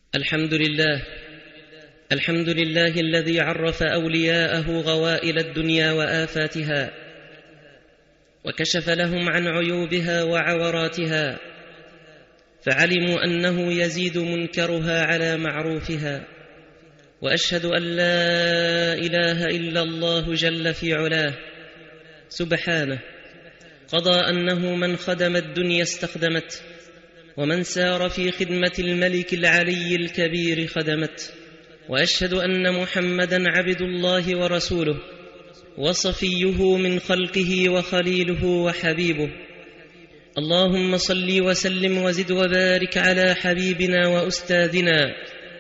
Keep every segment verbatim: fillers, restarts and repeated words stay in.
الحمد لله الحمد لله الذي عرف أولياءه غوائل الدنيا وآفاتها، وكشف لهم عن عيوبها وعوراتها، فعلموا أنه يزيد منكرها على معروفها. وأشهد أن لا إله إلا الله جل في علاه سبحانه، قضى أنه من خدم الدنيا استخدمت، ومن سار في خدمة الملك العلي الكبير خدمت. وأشهد أن محمدًا عبد الله ورسوله، وصفيه من خلقه وخليله وحبيبه. اللهم صل وسلم وزد وبارك على حبيبنا وأستاذنا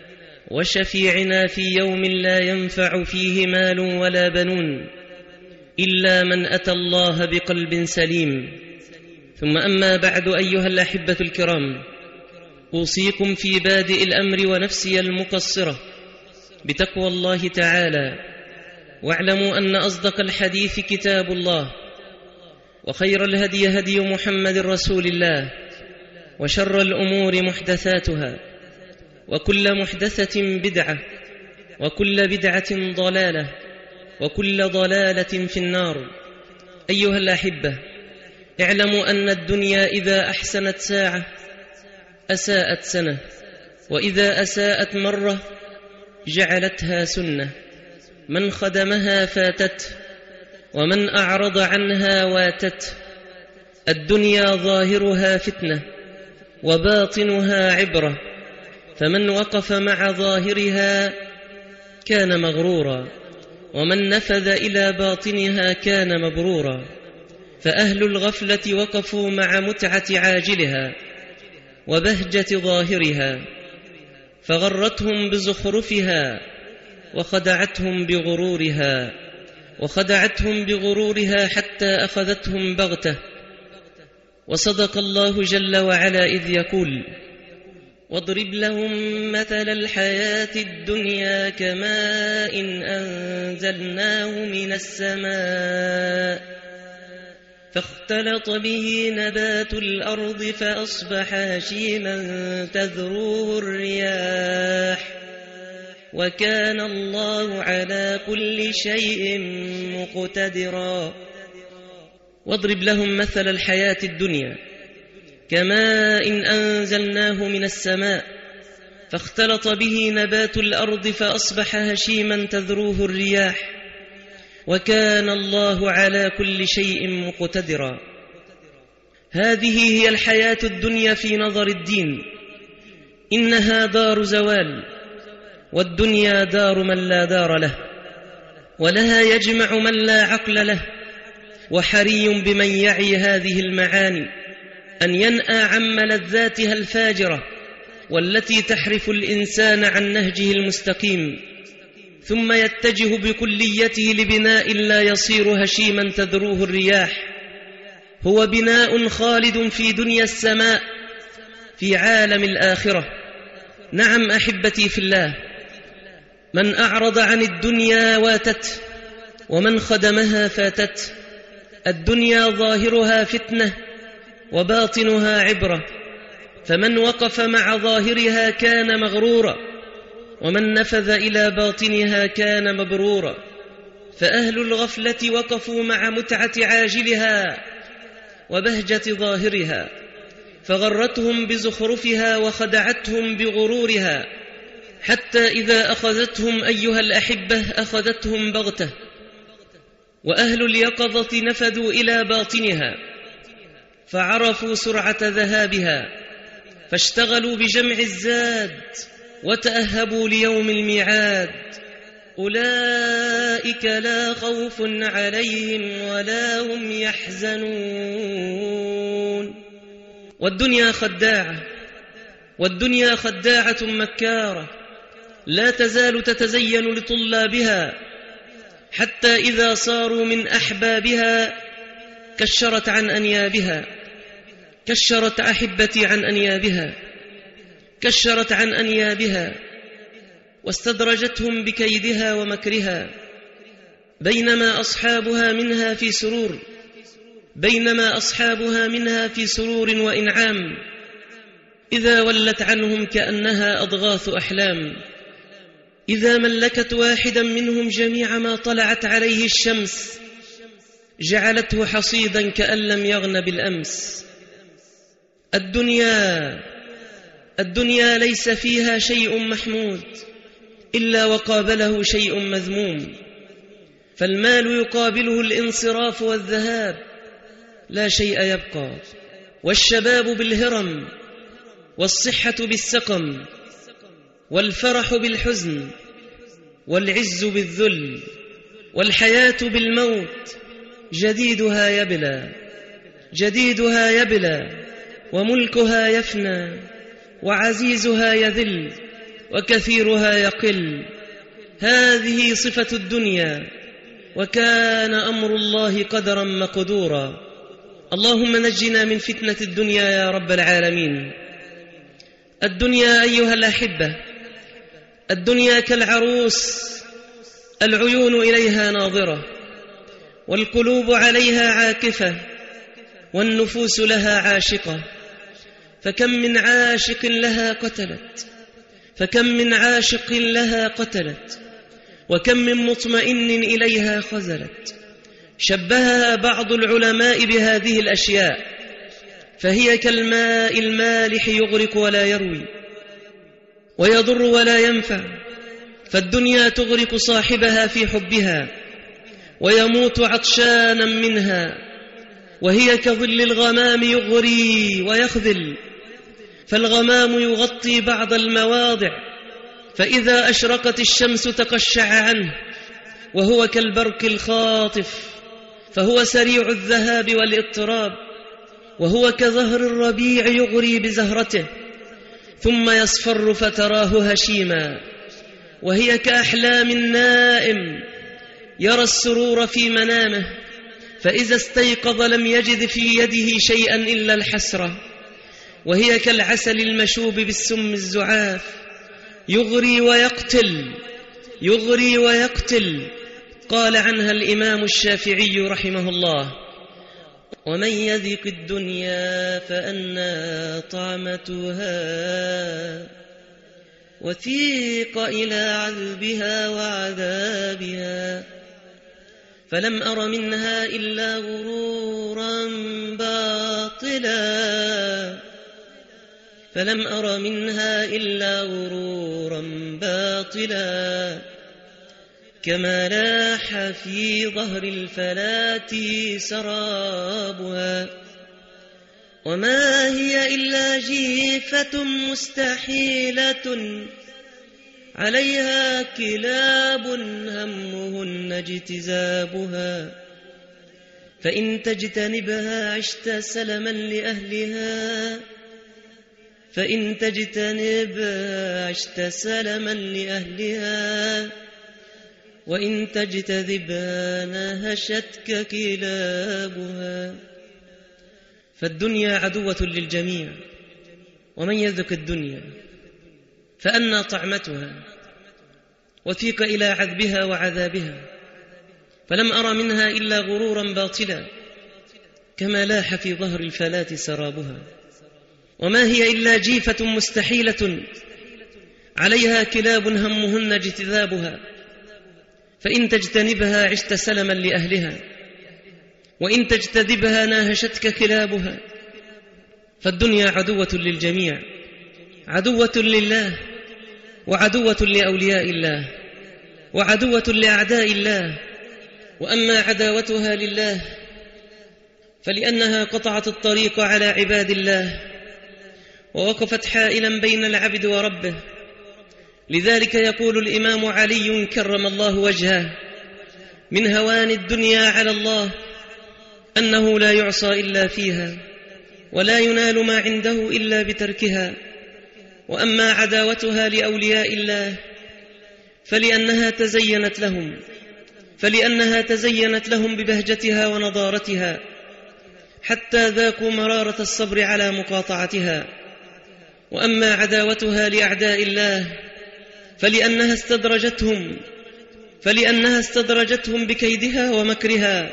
وشفيعنا في يوم لا ينفع فيه مال ولا بنون إلا من أتى الله بقلب سليم. ثم أما بعد، أيها الأحبة الكرام، أوصيكم في بادئ الأمر ونفسي المقصرة بتقوى الله تعالى، واعلموا أن أصدق الحديث كتاب الله، وخير الهدي هدي محمد رسول الله، وشر الأمور محدثاتها، وكل محدثة بدعة، وكل بدعة ضلالة، وكل ضلالة في النار. أيها الأحبة، اعلموا أن الدنيا إذا أحسنت ساعة أساءت سنة، وإذا أساءت مرة جعلتها سنة. من خدمها فاتت، ومن أعرض عنها واتت. الدنيا ظاهرها فتنة، وباطنها عبرة، فمن وقف مع ظاهرها كان مغرورا، ومن نفذ إلى باطنها كان مبرورا. فأهل الغفلة وقفوا مع متعة عاجلها وبهجة ظاهرها، فغرتهم بزخرفها وخدعتهم بغرورها وخدعتهم بغرورها حتى أخذتهم بغتة. وصدق الله جل وعلا إذ يقول: واضرب لهم مثل الحياة الدنيا كماء أنزلناه من السماء فاختلط به نبات الأرض فأصبح هشيما تذروه الرياح وكان الله على كل شيء مقتدرا. واضرب لهم مثل الحياة الدنيا كماء أنزلناه من السماء فاختلط به نبات الأرض فأصبح هشيما تذروه الرياح وكان الله على كل شيء مقتدرا. هذه هي الحياة الدنيا في نظر الدين، إنها دار زوال، والدنيا دار من لا دار له، ولها يجمع من لا عقل له. وحري بمن يعي هذه المعاني أن ينأى عن ملذاتها الفاجرة والتي تحرف الإنسان عن نهجه المستقيم، ثم يتجه بكليته لبناء لا يصير هشيما تذروه الرياح. هو بناء خالد في دنيا السماء في عالم الآخرة. نعم أحبتي في الله، من أعرض عن الدنيا واتت، ومن خدمها فاتت. الدنيا ظاهرها فتنة، وباطنها عبرة، فمن وقف مع ظاهرها كان مغرورا، ومن نفذ إلى باطنها كان مبرورا. فأهل الغفلة وقفوا مع متعة عاجلها وبهجة ظاهرها، فغرتهم بزخرفها وخدعتهم بغرورها، حتى إذا أخذتهم أيها الأحبة أخذتهم بغتة. وأهل اليقظة نفذوا إلى باطنها فعرفوا سرعة ذهابها، فاشتغلوا بجمع الزاد وتأهبوا ليوم الميعاد. أولئك لا خوف عليهم ولا هم يحزنون. والدنيا خداعة، والدنيا خداعة مكارة، لا تزال تتزين لطلابها، حتى إذا صاروا من أحبابها كشرت عن أنيابها. كشرت أحبتي عن أنيابها، كشرت عن أنيابها واستدرجتهم بكيدها ومكرها، بينما أصحابها منها في سرور بينما أصحابها منها في سرور وإنعام. إذا ولت عنهم كأنها أضغاث أحلام، إذا ملكت واحدا منهم جميع ما طلعت عليه الشمس جعلته حصيدا كأن لم يغن بالأمس. الدنيا الدنيا ليس فيها شيء محمود إلا وقابله شيء مذموم، فالمال يقابله الانصراف والذهاب، لا شيء يبقى، والشباب بالهرم، والصحة بالسقم، والفرح بالحزن، والعز بالذل، والحياة بالموت. جديدها يبلى جديدها يبلى وملكها يفنى، وعزيزها يذل، وكثيرها يقل. هذه صفة الدنيا، وكان أمر الله قدرا مقدورا. اللهم نجنا من فتنة الدنيا يا رب العالمين. الدنيا أيها الأحبة، الدنيا كالعروس، العيون إليها ناظرة، والقلوب عليها عاكفة، والنفوس لها عاشقة. فكم من عاشق لها قتلت فكم من عاشق لها قتلت وكم من مطمئن إليها خذلت. شبهها بعض العلماء بهذه الأشياء، فهي كالماء المالح يغرق ولا يروي، ويضر ولا ينفع. فالدنيا تغرق صاحبها في حبها، ويموت عطشانا منها. وهي كظل الغمام يغري ويخذل، فالغمام يغطي بعض المواضع، فإذا أشرقت الشمس تقشع عنه، وهو كالبرق الخاطف، فهو سريع الذهاب والاضطراب. وهو كزهر الربيع يغري بزهرته، ثم يصفر فتراه هشيما. وهي كأحلام النائم يرى السرور في منامه، فإذا استيقظ لم يجد في يده شيئا إلا الحسرة. وهي كالعسل المشوب بالسم الزعاف، يغري ويقتل يغري ويقتل. قال عنها الإمام الشافعي رحمه الله: ومن يذق الدنيا فأنى طعمتها، وثيق إلى عذبها وعذابها. فلم أر منها إلا غرورا باطلا فلم أر منها إلا غرورا باطلا كما لاح في ظهر الفلاة سرابها. وما هي إلا جيفة مستحيلة عليها كلاب همهن اجتذابها. فإن تجتنبها عشت سلما لأهلها فإن تجتنبها عشت سلما لأهلها وإن تجتذبها نهشتك كلابها. فالدنيا عدوة للجميع، ومن يذق الدنيا فأنى طعمتها، وثيق إلى عذبها وعذابها. فلم أرى منها إلا غرورا باطلا كما لاح في ظهر الفلاة سرابها. وما هي إلا جيفة مستحيلة عليها كلاب همهن اجتذابها. فإن تجتنبها عشت سلما لأهلها وإن تجتذبها ناهشتك كلابها. فالدنيا عدوة للجميع، عدوة لله، وعدوة لأولياء الله، وعدوة لأعداء الله. وأما عداوتها لله فلأنها قطعت الطريق على عباد الله، ووقفت حائلا بين العبد وربه. لذلك يقول الإمام علي كرم الله وجهه: من هوان الدنيا على الله أنه لا يعصى إلا فيها، ولا ينال ما عنده إلا بتركها. وأما عداوتها لأولياء الله فلأنها تزينت لهم فلأنها تزينت لهم ببهجتها ونضارتها، حتى ذاقوا مرارة الصبر على مقاطعتها. وأما عداوتها لأعداء الله فلأنها استدرجتهم فلأنها استدرجتهم بكيدها ومكرها،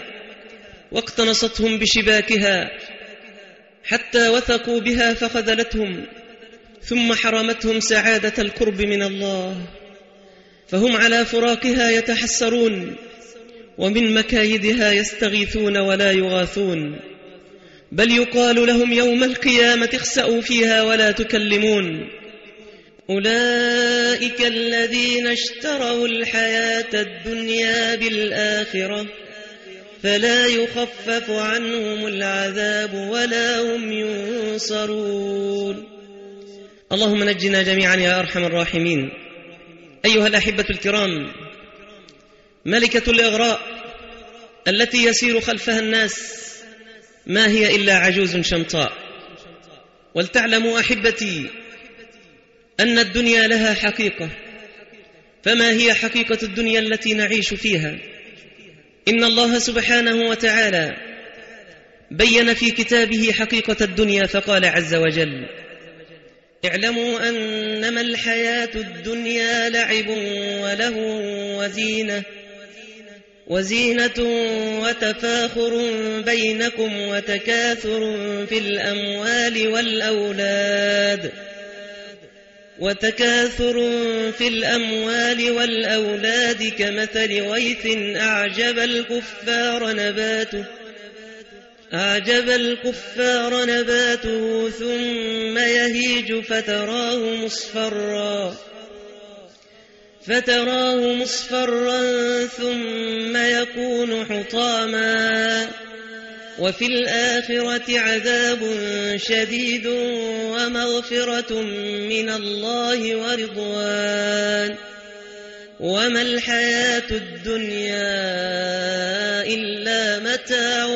واقتنصتهم بشباكها، حتى وثقوا بها فخذلتهم ثم حرمتهم سعادة القرب من الله، فهم على فراقها يتحسرون، ومن مكايدها يستغيثون ولا يغاثون، بل يقال لهم يوم القيامة اخسأوا فيها ولا تكلمون. أولئك الذين اشتروا الحياة الدنيا بالآخرة فلا يخفف عنهم العذاب ولا هم ينصرون. اللهم نجنا جميعا يا أرحم الراحمين. أيها الأحبة الكرام، ملكة الإغراء التي يسير خلفها الناس ما هي إلا عجوز شمطاء. ولتعلموا أحبتي أن الدنيا لها حقيقة، فما هي حقيقة الدنيا التي نعيش فيها؟ إن الله سبحانه وتعالى بين في كتابه حقيقة الدنيا فقال عز وجل: اعلموا أنما الحياة الدنيا لعب وله وزينة وزينة وتفاخر بينكم وتكاثر في الأموال والأولاد وتكاثر في الأموال والأولاد كمثل غيث أعجب الكفار نباته أعجب الكفار نباته ثم يهيج فتراه مصفرا فتراه مصفرا ثم يكون حطاما وفي الآخرة عذاب شديد ومغفرة من الله ورضوان وما الحياة الدنيا إلا متاع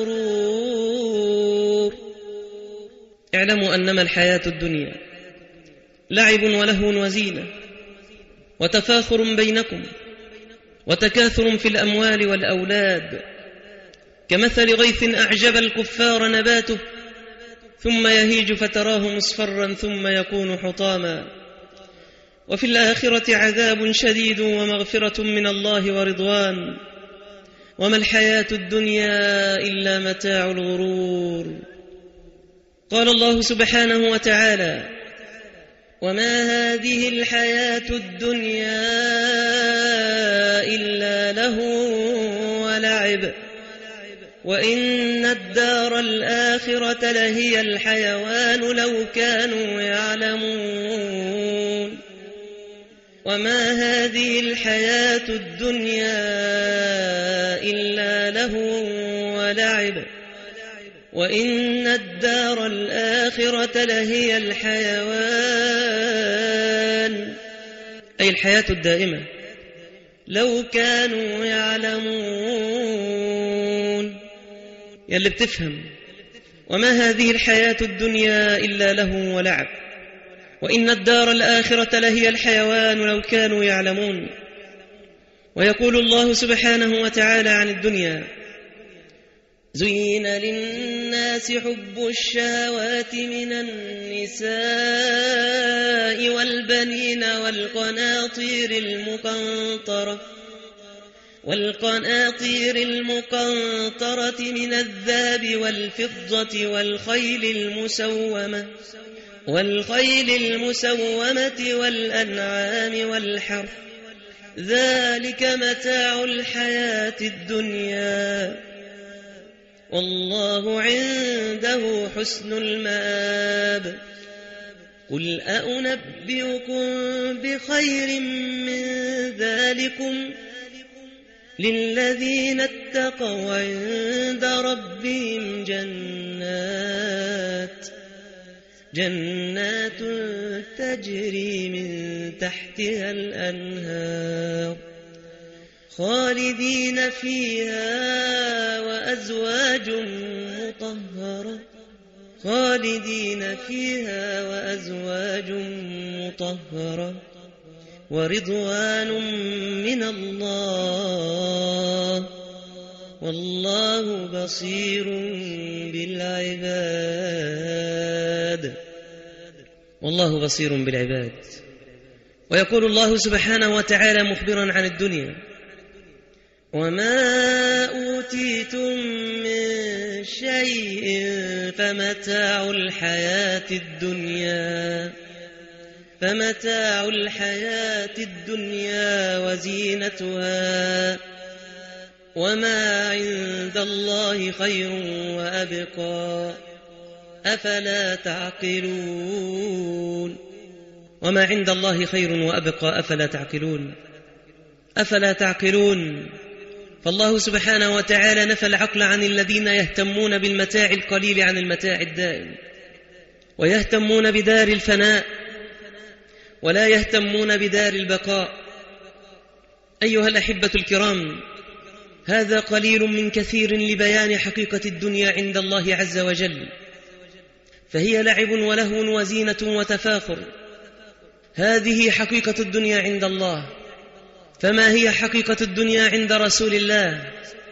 الغرور. اعلموا أنما الحياة الدنيا لعب ولهو وزينة وتفاخر بينكم وتكاثر في الأموال والأولاد كمثل غيث أعجب الكفار نباته ثم يهيج فتراه مصفرا ثم يكون حطاما وفي الآخرة عذاب شديد ومغفرة من الله ورضوان وما الحياة الدنيا إلا متاع الغرور. قال الله سبحانه وتعالى: وما هذه الحياة الدنيا إلا لهو ولعب وإن الدار الآخرة لهي الحيوان لو كانوا يعلمون. وما هذه الحياة الدنيا إلا لهو ولعب وإن الدار الآخرة لهي الحيوان، أي الحياة الدائمة، لو كانوا يعلمون. يلي بتفهم. وما هذه الحياة الدنيا إلا لهو ولعب وإن الدار الآخرة لهي الحيوان لو كانوا يعلمون. ويقول الله سبحانه وتعالى عن الدنيا: زين للناس حب الشهوات من النساء والبنين والقناطير المقنطرة والقناطير المقنطرة من الذهب والفضة والخيل المسومة والخيل المسومة والأنعام والحرث، ذلك متاع الحياة الدنيا والله عنده حسن المآب. قل أأنبئكم بخير من ذلكم للذين اتقوا عند ربهم جنات جنات تجري من تحتها الأنهار خالدين فيها وأزواج مطهرة خالدين فيها وأزواج مطهرة ورضوان من الله والله بصير بالعباد والله بصير بالعباد. ويقول الله سبحانه وتعالى مخبرا عن الدنيا: وما أوتيتم من شيء فمتاع الحياة الدنيا فمتاع الحياة الدنيا وزينتها وما عند الله خير وأبقى أفلا تعقلون. وما عند الله خير وأبقى أفلا تعقلون. أفلا تعقلون. فالله سبحانه وتعالى نفى العقل عن الذين يهتمون بالمتاع القليل عن المتاع الدائم، ويهتمون بدار الفناء ولا يهتمون بدار البقاء. أيها الأحبة الكرام، هذا قليل من كثير لبيان حقيقة الدنيا عند الله عز وجل، فهي لعب ولهو وزينة وتفاخر. هذه حقيقة الدنيا عند الله. فما هي حقيقة الدنيا عند رسول الله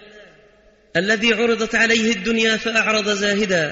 الذي عرضت عليه الدنيا فأعرض زاهدا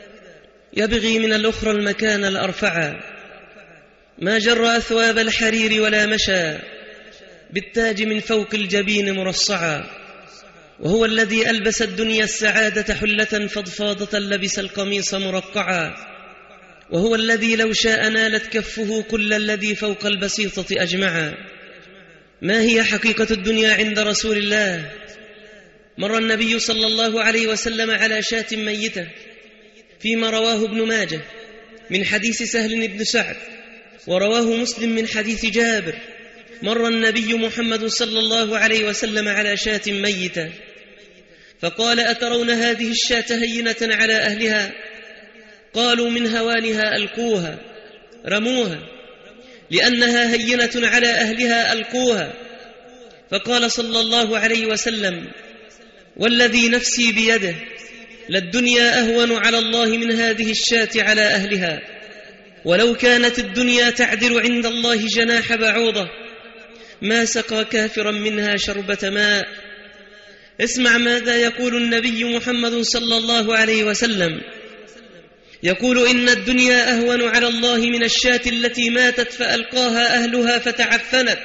يبغي من الأخرى المكان الأرفع، ما جر أثواب الحرير ولا مشى بالتاج من فوق الجبين مرصعا، وهو الذي ألبس الدنيا السعادة حلة فضفاضة لبس القميص مرقعا، وهو الذي لو شاء نالت كفه كل الذي فوق البسيطة أجمعا. ما هي حقيقة الدنيا عند رسول الله؟ مر النبي صلى الله عليه وسلم على شاة ميتة فيما رواه ابن ماجه من حديث سهل بن سعد، ورواه مسلم من حديث جابر. مر النبي محمد صلى الله عليه وسلم على شاة ميتة فقال: أترون هذه الشاة هينة على أهلها؟ قالوا: من هوانها ألقوها، رموها، لأنها هينة على أهلها ألقوها. فقال صلى الله عليه وسلم: والذي نفسي بيده للدنيا أهون على الله من هذه الشاة على أهلها، ولو كانت الدنيا تعدل عند الله جناح بعوضة ما سقى كافرا منها شربة ماء. اسمع ماذا يقول النبي محمد صلى الله عليه وسلم، يقول: إن الدنيا أهون على الله من الشاة التي ماتت فألقاها أهلها فتعفنت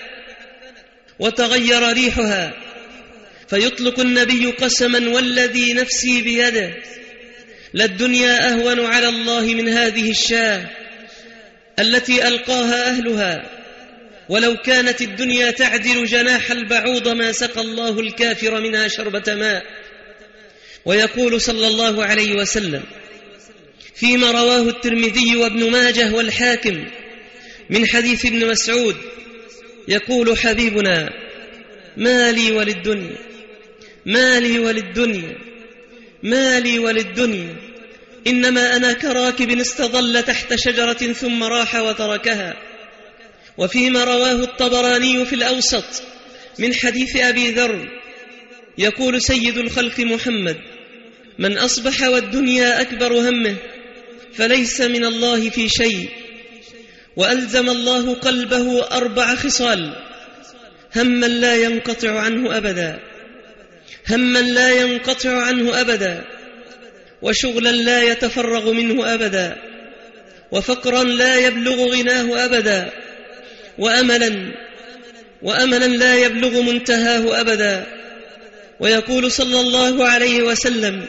وتغير ريحها. فيطلق النبي قسما: والذي نفسي بيده للدنيا أهون على الله من هذه الشاة التي ألقاها أهلها، ولو كانت الدنيا تعدل جناح البعوض ما سقى الله الكافر منها شربة ماء. ويقول صلى الله عليه وسلم فيما رواه الترمذي وابن ماجه والحاكم من حديث ابن مسعود، يقول حبيبنا: ما لي وللدنيا، ما لي وللدنيا، ما لي وللدنيا، إنما أنا كراكب استظل تحت شجرة ثم راح وتركها. وفيما رواه الطبراني في الأوسط من حديث أبي ذر، يقول سيد الخلق محمد: من أصبح والدنيا أكبر همه فليس من الله في شيء. وألزم الله قلبه أربع خصال: هما لا ينقطع عنه أبدا، هما لا ينقطع عنه أبدا، وشغلا لا يتفرغ منه أبدا، وفقرا لا يبلغ غناه أبدا، وأملا وأملا لا يبلغ منتهاه أبدا. ويقول صلى الله عليه وسلم: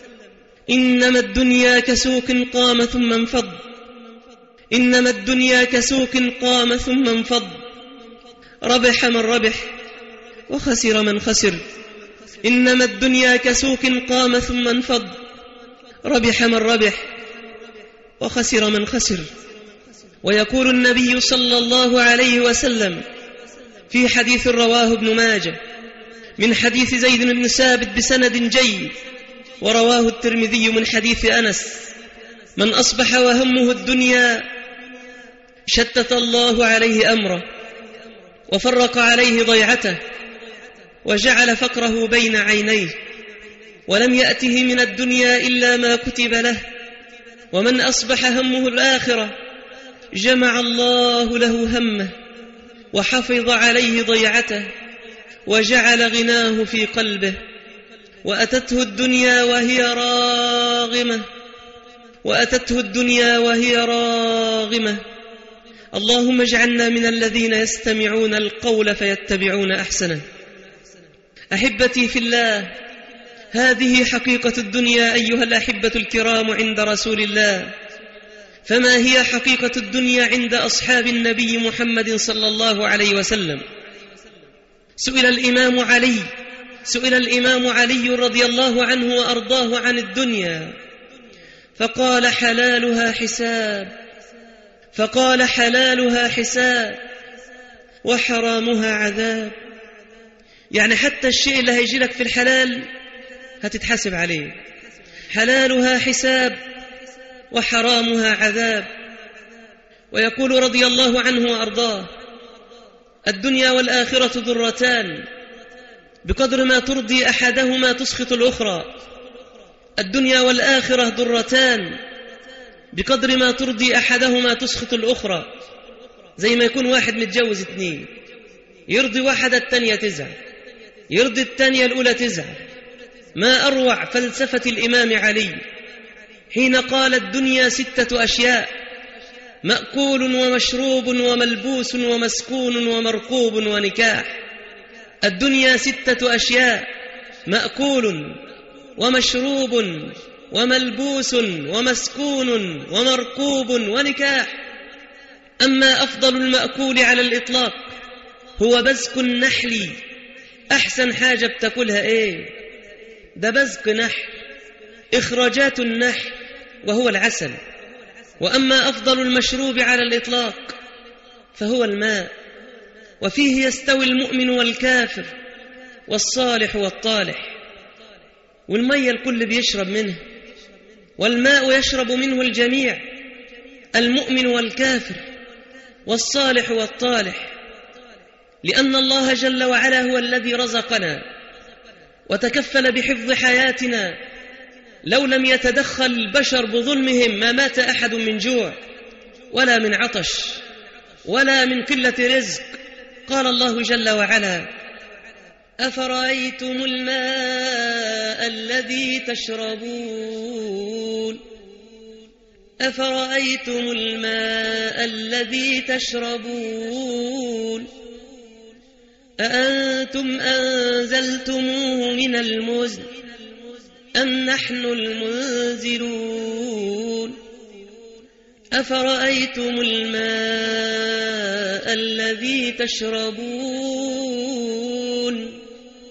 إنما الدنيا كسوق قام ثم انفض، إنما الدنيا كسوق قام ثم انفض، ربح من ربح وخسر من خسر. إنما الدنيا كسوق قام ثم انفض، ربح من ربح وخسر من خسر. ويقول النبي صلى الله عليه وسلم في حديث رواه ابن ماجه من حديث زيد بن ثابت بسند جيد، ورواه الترمذي من حديث أنس: من أصبح وهمه الدنيا شتت الله عليه أمره وفرق عليه ضيعته وجعل فقره بين عينيه، ولم يأته من الدنيا إلا ما كتب له. ومن أصبح همه الآخرة جمع الله له همه وحفظ عليه ضيعته وجعل غناه في قلبه. وأتته الدنيا وهي راغمة، وأتته الدنيا وهي راغمة. اللهم اجعلنا من الذين يستمعون القول فيتبعون أحسنه. أحبتي في الله، هذه حقيقة الدنيا أيها الأحبة الكرام عند رسول الله. فما هي حقيقة الدنيا عند أصحاب النبي محمد صلى الله عليه وسلم؟ سئل الإمام علي سئل الإمام علي رضي الله عنه وأرضاه عن الدنيا فقال حلالها حساب فقال حلالها حساب وحرامها عذاب. يعني حتى الشيء اللي هيجي لك في الحلال هتتحاسب عليه. حلالها حساب وحرامها عذاب. ويقول رضي الله عنه وأرضاه الدنيا والآخرة ضرتان بقدر ما ترضي أحدهما تسخط الأخرى. الدنيا والآخرة ضرتان بقدر ما ترضي أحدهما تسخط الأخرى. زي ما يكون واحد متجوز اتنين، يرضي واحدة التانية تزعل، يرضي التانية الأولى تزعل. ما أروع فلسفة الإمام علي حين قال الدنيا ستة أشياء: مأكول ومشروب وملبوس ومسكون ومركوب ونكاح. الدنيا ستة أشياء: مأكول ومشروب وملبوس ومسكون ومركوب ونكاح. أما أفضل المأكول على الإطلاق هو بزق النحل. أحسن حاجة بتاكلها إيه؟ ده بزق نحل، إخراجات النحل وهو العسل. وأما أفضل المشروب على الإطلاق فهو الماء، وفيه يستوي المؤمن والكافر والصالح والطالح. والمية الكل بيشرب منه، والماء يشرب منه الجميع، المؤمن والكافر والصالح والطالح، لأن الله جل وعلا هو الذي رزقنا وتكفل بحفظ حياتنا. لو لم يتدخل البشر بظلمهم ما مات أحد من جوع ولا من عطش ولا من قلة رزق. قال الله جل وعلا: أفرأيتم الماء الذي تشربون أفرأيتم الماء الذي تشربون أأنتم أنزلتموه من المزن أم نحن المنزلون أفرأيتم الماء الذي تشربون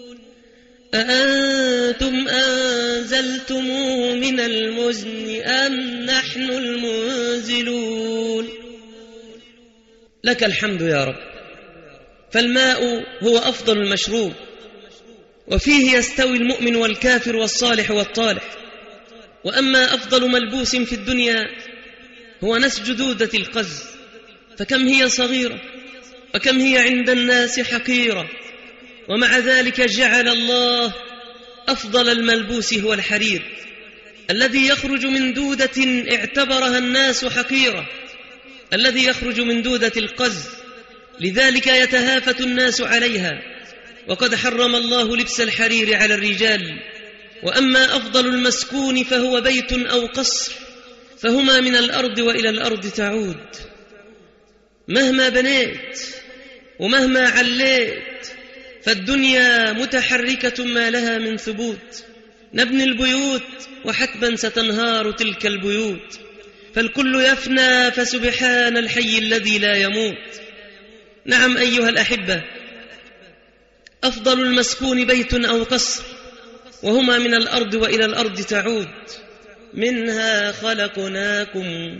أأنتم أنزلتموه من المزن أم نحن المنزلون. لك الحمد يا رب. فالماء هو أفضل المشروب، وفيه يستوي المؤمن والكافر والصالح والطالح. وأما أفضل ملبوس في الدنيا هو نسج دودة القز، فكم هي صغيرة وكم هي عند الناس حقيرة، ومع ذلك جعل الله أفضل الملبوس هو الحرير الذي يخرج من دودة اعتبرها الناس حقيرة، الذي يخرج من دودة القز، لذلك يتهافت الناس عليها، وقد حرم الله لبس الحرير على الرجال. وأما أفضل المسكون فهو بيت أو قصر، فهما من الأرض وإلى الأرض تعود. مهما بنيت ومهما عليت فالدنيا متحركة ما لها من ثبوت. نبني البيوت وحتما ستنهار تلك البيوت، فالكل يفنى فسبحان الحي الذي لا يموت. نعم أيها الأحبة، أفضل المسكون بيت أو قصر، وهما من الأرض وإلى الأرض تعود. منها خلقناكم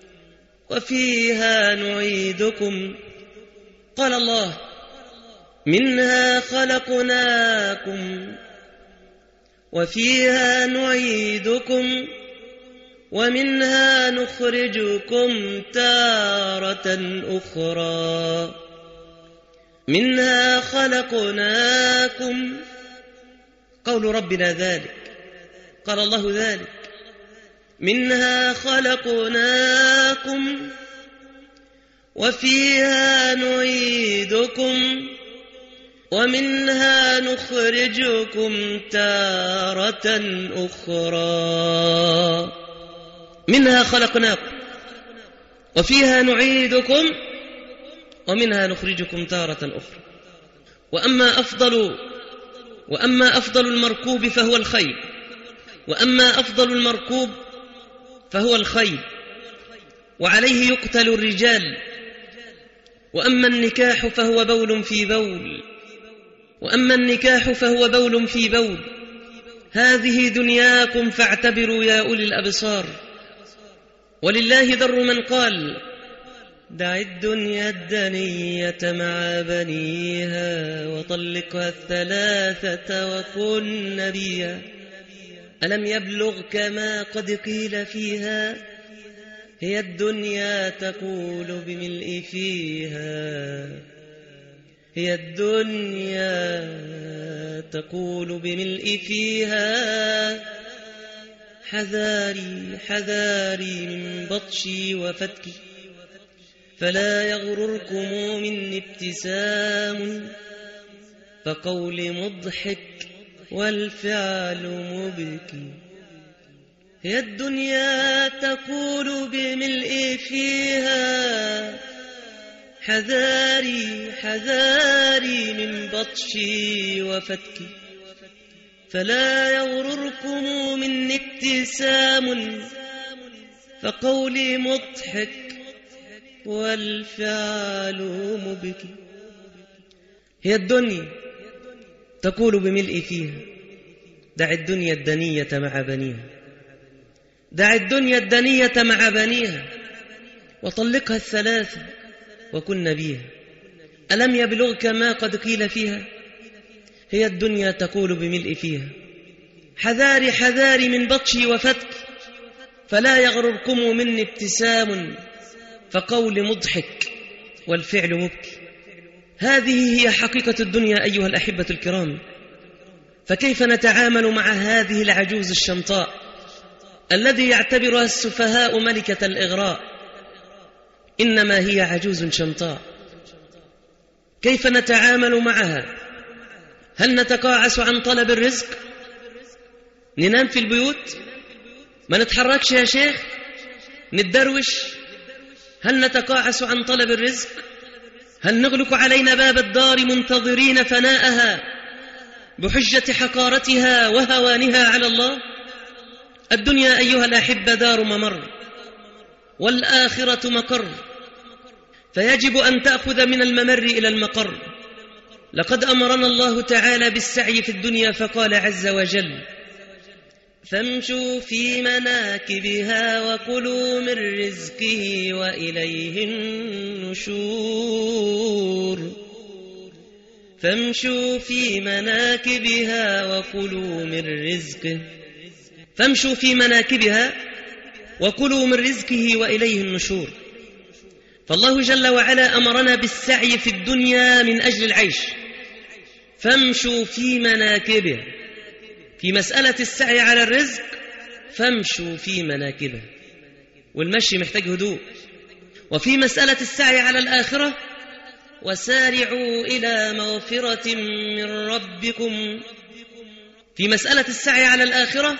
وفيها نعيدكم. قال الله: منها خلقناكم وفيها نعيدكم ومنها نخرجكم تارة أخرى. منها خلقناكم، قول ربنا ذلك، قال الله ذلك: منها خلقناكم وفيها نعيدكم ومنها نخرجكم تارة أخرى. منها خلقناكم وفيها نعيدكم ومنها نخرجكم تارة أخرى. وأما أفضل وأما أفضل المركوب فهو الخيل وأما أفضل المركوب فهو الخيل وعليه يقتل الرجال. وأما النكاح فهو بول في بول وأما النكاح فهو بول في بول هذه دنياكم فاعتبروا يا أولي الأبصار. ولله در من قال دع الدنيا الدنية مع بنيها وطلقها الثلاثة وكن نبيا. ألم يبلغك ما قد قيل فيها هي الدنيا تقول بملء فيها هي الدنيا تقول بملء فيها حذاري حذاري من بطشي وفتكي فلا يغرركم من ابتسام فقول مضحك والفعل مبكي. هي الدنيا تقول بملء فيها حذاري حذاري من بطشي وفتكي فلا يغرركم من ابتسام فقولي مضحك والفعل مبكي. هي الدنيا تقول بملء فيها دع الدنيا الدنية مع بنيها دع الدنيا الدنية مع بنيها وطلقها الثلاثة وكن نبيها. ألم يبلغك ما قد قيل فيها هي الدنيا تقول بملء فيها حذاري حذاري من بطشي وفتك فلا يغرركم مني ابتسام فقول مضحك والفعل مبكي. هذه هي حقيقة الدنيا أيها الأحبة الكرام. فكيف نتعامل مع هذه العجوز الشمطاء الذي يعتبرها السفهاء ملكة الإغراء؟ إنما هي عجوز شمطاء. كيف نتعامل معها؟ هل نتقاعس عن طلب الرزق؟ ننام في البيوت؟ ما نتحركش يا شيخ؟ نتدروش؟ هل نتقاعس عن طلب الرزق؟ هل نغلق علينا باب الدار منتظرين فناءها بحجة حقارتها وهوانها على الله؟ الدنيا أيها الأحبة دار ممر والآخرة مقر، فيجب أن تأخذ من الممر إلى المقر. لقد أمرنا الله تعالى بالسعي في الدنيا فقال عز وجل فامشوا في مناكبها وكلوا من رزقه وإليه النشور. فامشوا في مناكبها وكلوا من رزقه فامشوا في مناكبها وكلوا من رزقه وإليه النشور. فالله جل وعلا أمرنا بالسعي في الدنيا من أجل العيش. فامشوا في مناكبها، في مسألة السعي على الرزق فامشوا في مناكبها، والمشي محتاج هدوء. وفي مسألة السعي على الآخرة وسارعوا إلى مغفرة من ربكم. في مسألة السعي على الآخرة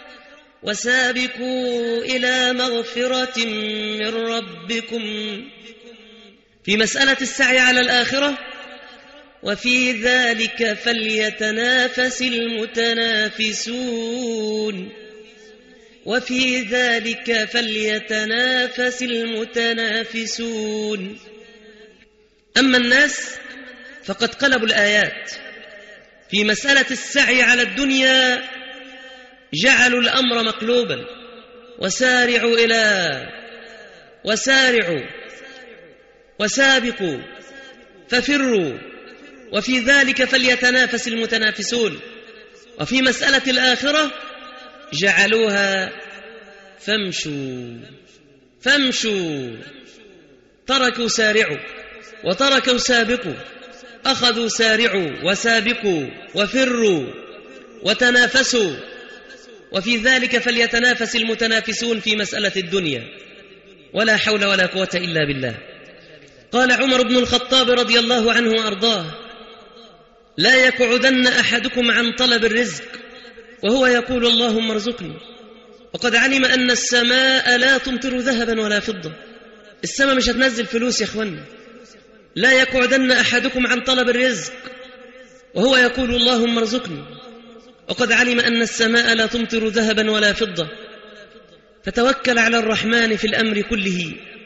وسابقوا إلى مغفرة من ربكم. في مسألة السعي على الآخرة وفي ذلك فليتنافس المتنافسون. وفي ذلك فليتنافس المتنافسون. أما الناس فقد قلبوا الآيات. في مسألة السعي على الدنيا جعلوا الأمر مقلوبا. وسارعوا إلى وسارعوا وسابقوا ففروا وفي ذلك فليتنافس المتنافسون. وفي مسألة الآخرة جعلوها فامشوا فامشوا، تركوا سارعوا وتركوا سابقوا، أخذوا سارعوا وسابقوا وفروا وتنافسوا. وفي ذلك فليتنافس المتنافسون في مسألة الدنيا. ولا حول ولا قوة إلا بالله. قال عمر بن الخطاب رضي الله عنه وأرضاه لا يقعدن أحدكم عن طلب الرزق وهو يقول اللهم ارزقني وقد علم أن السماء لا تمطر ذهبا ولا فضة. السماء مش هتنزل فلوس يا أخوانا. لا يقعدن أحدكم عن طلب الرزق وهو يقول اللهم ارزقني وقد علم أن السماء لا تمطر ذهبا ولا فضة. فتوكل على الرحمن في الأمر كله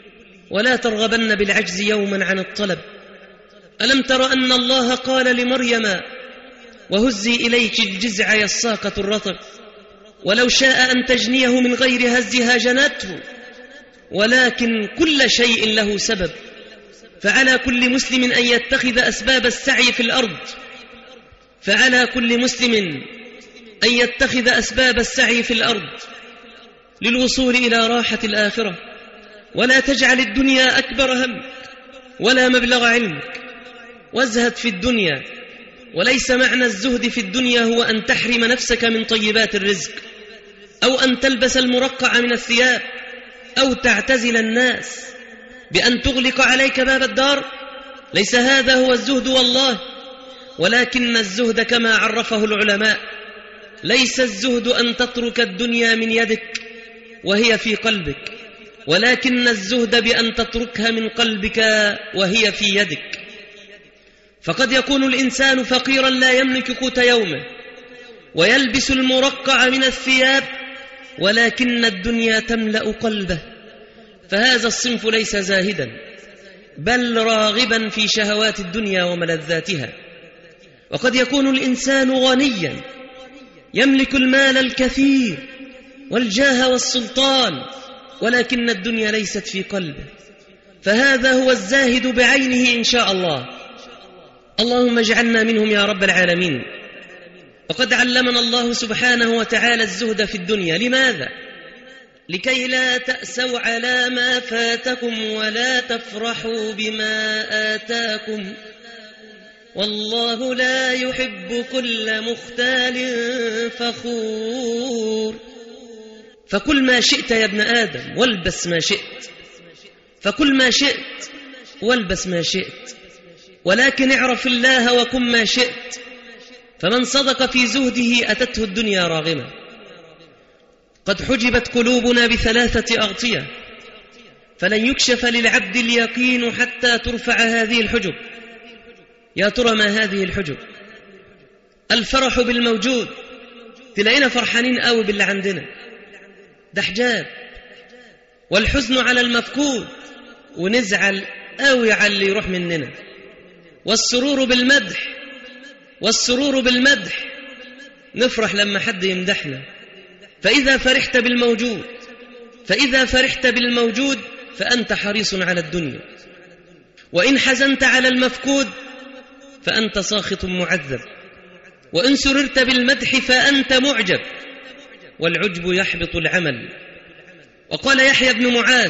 ولا ترغبن بالعجز يوما عن الطلب. ألم تر أن الله قال لمريم وهزي إليك الجزع يساقة الرطب ولو شاء أن تجنيه من غير هزها جنته، ولكن كل شيء له سبب، فعلى كل مسلم أن يتخذ أسباب السعي في الأرض فعلى كل مسلم أن يتخذ أسباب السعي في الأرض للوصول إلى راحة الآخرة. ولا تجعل الدنيا أكبر همك ولا مبلغ علمك، وازهد في الدنيا. وليس معنى الزهد في الدنيا هو أن تحرم نفسك من طيبات الرزق، أو أن تلبس المرقع من الثياب، أو تعتزل الناس بأن تغلق عليك باب الدار. ليس هذا هو الزهد والله، ولكن الزهد كما عرفه العلماء ليس الزهد أن تترك الدنيا من يدك وهي في قلبك، ولكن الزهد بأن تتركها من قلبك وهي في يدك. فقد يكون الإنسان فقيرا لا يملك قوت يومه ويلبس المرقع من الثياب، ولكن الدنيا تملأ قلبه، فهذا الصنف ليس زاهدا بل راغبا في شهوات الدنيا وملذاتها. وقد يكون الإنسان غنيا يملك المال الكثير والجاه والسلطان، ولكن الدنيا ليست في قلبه، فهذا هو الزاهد بعينه إن شاء الله. اللهم اجعلنا منهم يا رب العالمين. وقد علمنا الله سبحانه وتعالى الزهد في الدنيا. لماذا؟ لكي لا تأسوا على ما فاتكم ولا تفرحوا بما آتاكم، والله لا يحب كل مختال فخور. فكل ما شئت يا ابن آدم والبس ما شئت، فكل ما شئت والبس ما شئت، ولكن اعرف الله وكن ما شئت. فمن صدق في زهده أتته الدنيا راغمة. قد حجبت قلوبنا بثلاثة أغطية، فلن يكشف للعبد اليقين حتى ترفع هذه الحجب. يا ترى ما هذه الحجب؟ الفرح بالموجود، تلاقينا فرحانين قوي باللي عندنا، ده حجاب. والحزن على المفقود، ونزعل قوي على اللي يروح مننا. والسرور بالمدح، والسرور بالمدح نفرح لما حد يمدحنا. فإذا فرحت بالموجود فإذا فرحت بالموجود فأنت حريص على الدنيا، وإن حزنت على المفقود فأنت ساخط معذب، وإن سررت بالمدح فأنت معجب، والعجب يحبط العمل. وقال يحيى بن معاذ: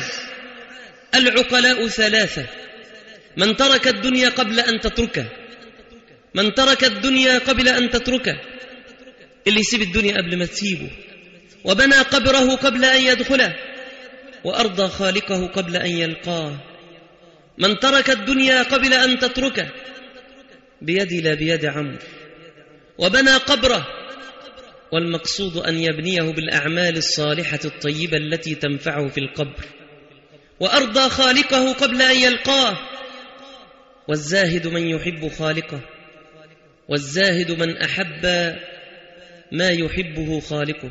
العقلاء ثلاثة: من ترك الدنيا قبل أن تتركه، من ترك الدنيا قبل أن تتركه، اللي يسيب الدنيا قبل ما تسيبه، وبنى قبره قبل أن يدخله، وأرضى خالقه قبل أن يلقاه. من ترك الدنيا قبل أن تتركه بيدي لا بيد عمرو، وبنى قبره، والمقصود أن يبنيه بالأعمال الصالحة الطيبة التي تنفعه في القبر، وأرضى خالقه قبل أن يلقاه. والزاهد من يحب خالقه، والزاهد من أحب ما يحبه خالقه،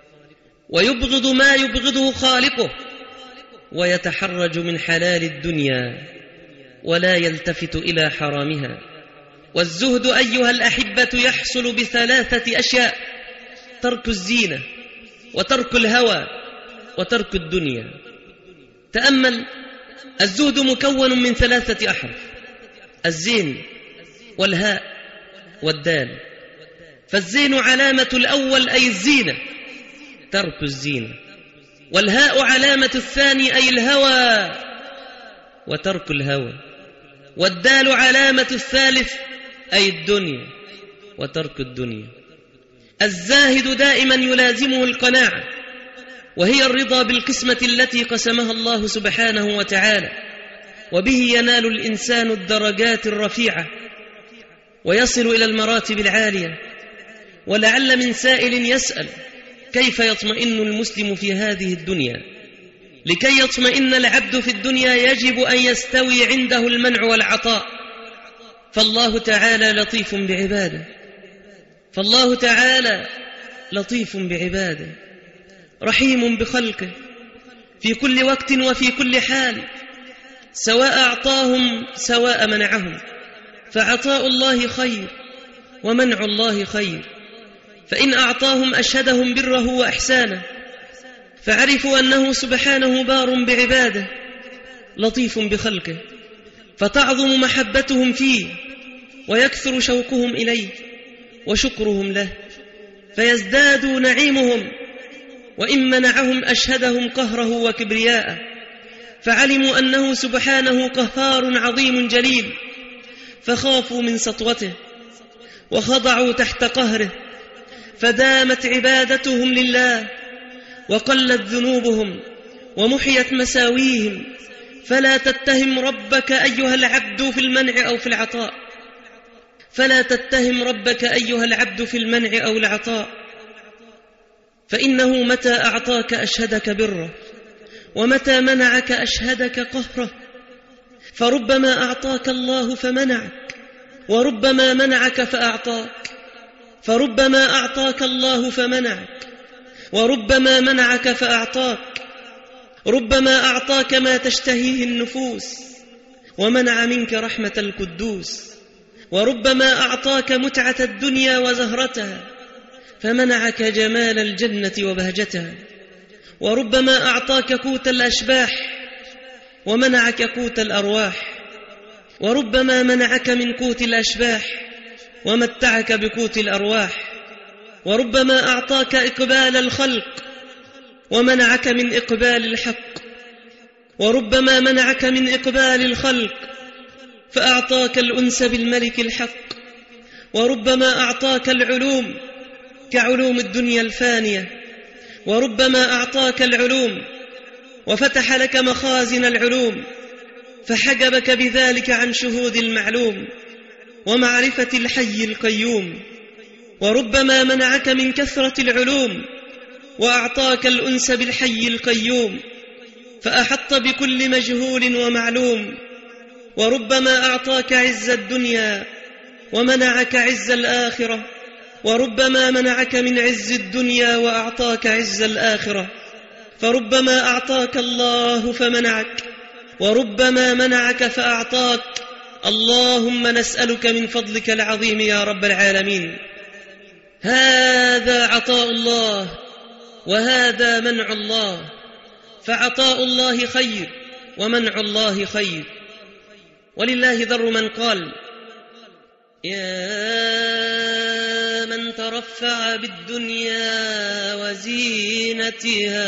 ويبغض ما يبغضه خالقه، ويتحرج من حلال الدنيا ولا يلتفت إلى حرامها. والزهد أيها الأحبة يحصل بثلاثة أشياء: ترك الزينة، وترك الهوى، وترك الدنيا. تأمل، الزهد مكون من ثلاثة أحرف: الزين والهاء والدال. فالزين علامة الأول أي الزينة، ترك الزينة، والهاء علامة الثاني أي الهوى وترك الهوى، والدال علامة الثالث أي الدنيا وترك الدنيا. الزاهد دائما يلازمه القناعة، وهي الرضا بالقسمة التي قسمها الله سبحانه وتعالى، وبه ينال الإنسان الدرجات الرفيعة ويصل إلى المراتب العالية. ولعل من سائل يسأل: كيف يطمئن المسلم في هذه الدنيا؟ لكي يطمئن العبد في الدنيا يجب أن يستوي عنده المنع والعطاء، فالله تعالى لطيف بعباده، فالله تعالى لطيف بعباده، رحيم بخلقه في كل وقت وفي كل حال. سواء أعطاهم سواء منعهم، فعطاء الله خير ومنع الله خير. فإن أعطاهم أشهدهم بره وإحسانه، فعرفوا أنه سبحانه بار بعباده لطيف بخلقه، فتعظم محبتهم فيه ويكثر شوقهم إليه وشكرهم له، فيزداد نعيمهم. وإن منعهم أشهدهم قهره وكبرياءه، فعلموا أنه سبحانه قهار عظيم جليل، فخافوا من سطوته وخضعوا تحت قهره، فدامت عبادتهم لله وقلت ذنوبهم ومحيت مساويهم. فلا تتهم ربك أيها العبد في المنع أو في العطاء، فلا تتهم ربك أيها العبد في المنع أو العطاء، فإنه متى أعطاك أشهدك بره، ومتى منعك أشهدك قهره. فربما أعطاك الله فمنعك، وربما منعك فأعطاك. فربما أعطاك الله فمنعك، وربما منعك فأعطاك. ربما أعطاك ما تشتهيه النفوس، ومنع منك رحمة القدوس. وربما أعطاك متعة الدنيا وزهرتها، فمنعك جمال الجنة وبهجتها. وربما أعطاك قوت الأشباح، ومنعك قوت الأرواح. وربما منعك من قوت الأشباح، ومتعك بقوت الأرواح. وربما أعطاك إقبال الخلق، ومنعك من إقبال الحق. وربما منعك من إقبال الخلق، فأعطاك الأنس بالملك الحق. وربما أعطاك العلوم كعلوم الدنيا الفانية. وربما أعطاك العلوم وفتح لك مخازن العلوم، فحجبك بذلك عن شهود المعلوم ومعرفة الحي القيوم. وربما منعك من كثرة العلوم، وأعطاك الأنس بالحي القيوم، فأحط بكل مجهول ومعلوم. وربما أعطاك عز الدنيا، ومنعك عز الآخرة. وربما منعك من عز الدنيا، وأعطاك عز الآخرة. فربما أعطاك الله فمنعك، وربما منعك فأعطاك. اللهم نسألك من فضلك العظيم يا رب العالمين. هذا عطاء الله، وهذا منع الله. فعطاء الله خير، ومنع الله خير. ولله ذر من قال: يا من ترفع بالدنيا وزينتها،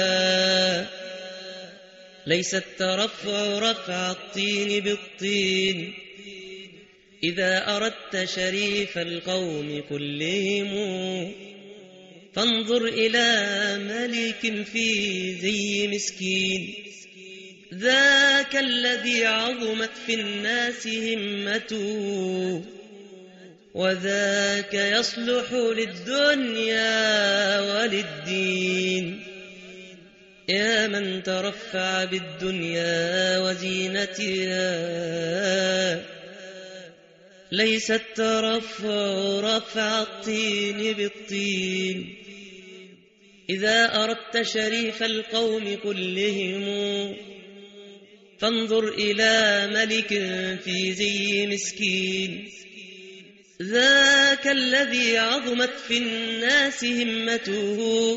ليس الترفع رفع الطين بالطين. إذا أردت شريف القوم كلهم، فانظر إلى ملك في ذي مسكين. ذاك الذي عظمت في الناس همته، وذاك يصلح للدنيا وللدين. يا من ترفع بالدنيا وزينتها، ليس الترفع رفع الطين بالطين. إذا أردت شريف القوم كلهم، فانظر إلى ملك في زي مسكين. ذاك الذي عظمت في الناس همته،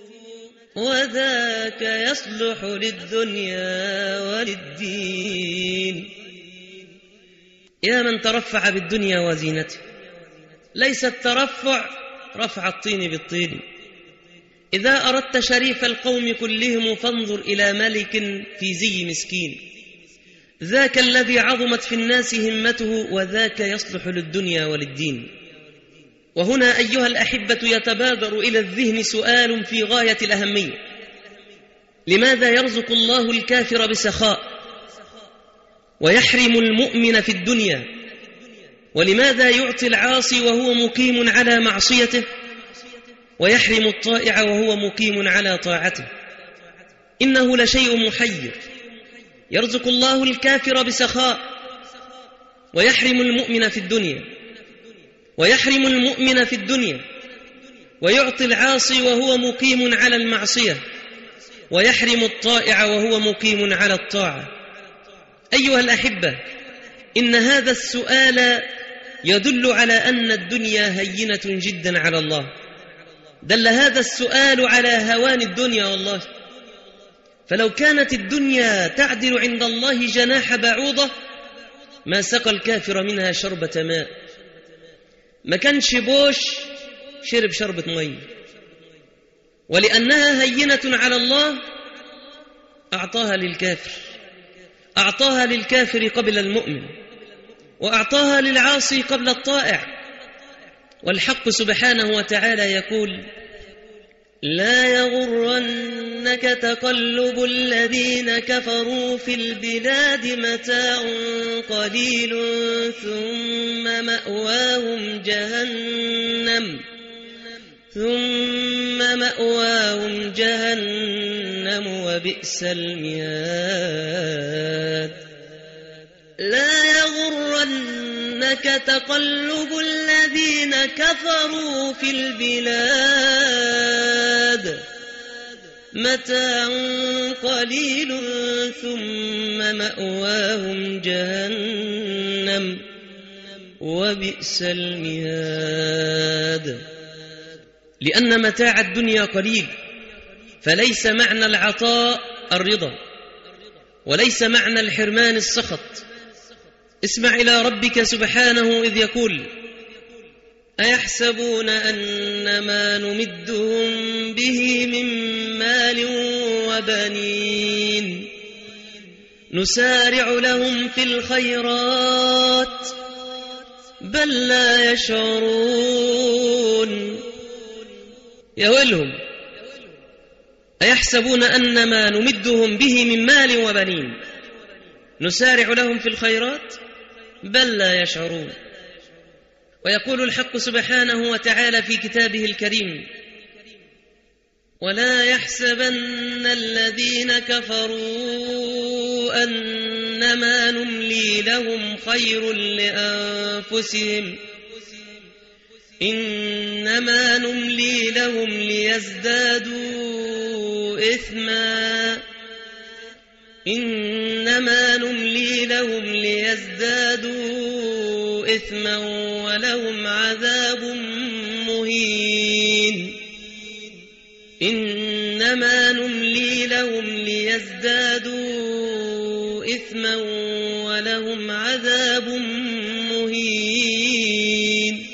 وذاك يصلح للدنيا وللدين. يا من ترفع بالدنيا وزينته، ليس الترفع رفع الطين بالطين. إذا أردت شريف القوم كلهم، فانظر إلى ملك في زي مسكين. ذاك الذي عظمت في الناس همته، وذاك يصلح للدنيا وللدين. وهنا أيها الأحبة يتبادر إلى الذهن سؤال في غاية الأهمية: لماذا يرزق الله الكافر بسخاء ويحرم المؤمن في الدنيا؟ ولماذا يعطي العاصي وهو مقيم على معصيته، ويحرم الطائع وهو مقيم على طاعته؟ إنه لشيء محير. يرزق الله الكافر بسخاء ويحرم المؤمن في الدنيا، ويحرم المؤمن في الدنيا، ويعطي العاصي وهو مقيم على المعصية، ويحرم الطائع وهو مقيم على الطاعة. أيها الأحبة، إن هذا السؤال يدل على أن الدنيا هينة جدا على الله. دل هذا السؤال على هوان الدنيا والله. فلو كانت الدنيا تعدل عند الله جناح بعوضة ما سقى الكافر منها شربة ماء. ما كانش بوش شرب شربة مي. ولأنها هينة على الله أعطاها للكافر، أعطاها للكافر قبل المؤمن، وأعطاها للعاصي قبل الطائع. والحق سبحانه وتعالى يقول: لا يغرنك تقلب الذين كفروا في البلاد، متاع قليل ثم مأواهم جهنم ثم مأواهم جهنم وبئس المهاد. لا يغرنك تقلب الذين كفروا في البلاد، متاع قليل ثم مأواهم جهنم وبئس المهاد. لأن متاع الدنيا قليل، فليس معنى العطاء الرضا، وليس معنى الحرمان السخط. اسمع إلى ربك سبحانه إذ يقول: أيحسبون أن ما نمدهم به من مال وبنين نسارع لهم في الخيرات بل لا يشعرون. يا ويلهم، أيحسبون أن ما نمدهم به من مال وبنين نسارع لهم في الخيرات بل لا يشعرون. ويقول الحق سبحانه وتعالى في كتابه الكريم: ولا يحسبن الذين كفروا أنما نملي لهم خير لأنفسهم، إنما نملي لهم ليزدادوا إثما إنما نملي لهم ليزدادوا إثما ولهم عذاب مهين. إنما نملي لهم ليزدادوا إثما ولهم عذاب مهين.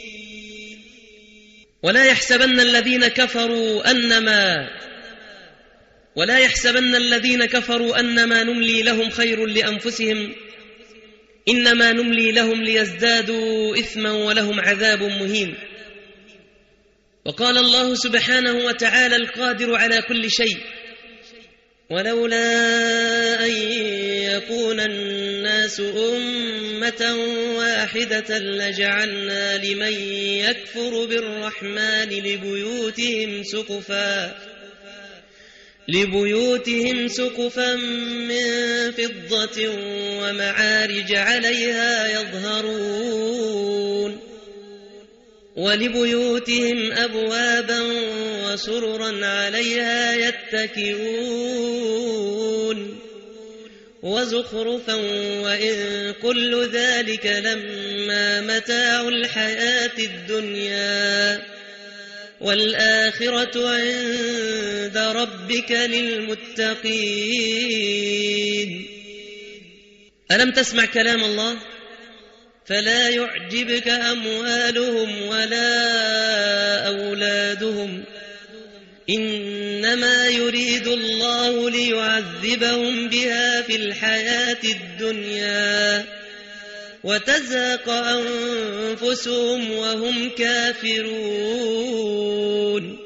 ولا يحسبن الذين كفروا أنما ولا يحسبن الذين كفروا أنما نملي لهم خير لأنفسهم، إنما نملي لهم ليزدادوا إثما ولهم عذاب مهين. وقال الله سبحانه وتعالى القادر على كل شيء: ولولا أن يكون الناس أمة واحدة لجعلنا لمن يكفر بالرحمن لبيوتهم سقفا لبيوتهم سقفا من فضة ومعارج عليها يظهرون، ولبيوتهم أبوابا وسررا عليها يتكئون وزخرفا، وإن كل ذلك لما متاع الحياة الدنيا والآخرة عند ربك للمتقين. ألم تسمع كلام الله؟ فلا يعجبك أموالهم ولا أولادهم، إنما يريد الله ليعذبهم بها في الحياة الدنيا وتزهق أنفسهم وهم كافرون.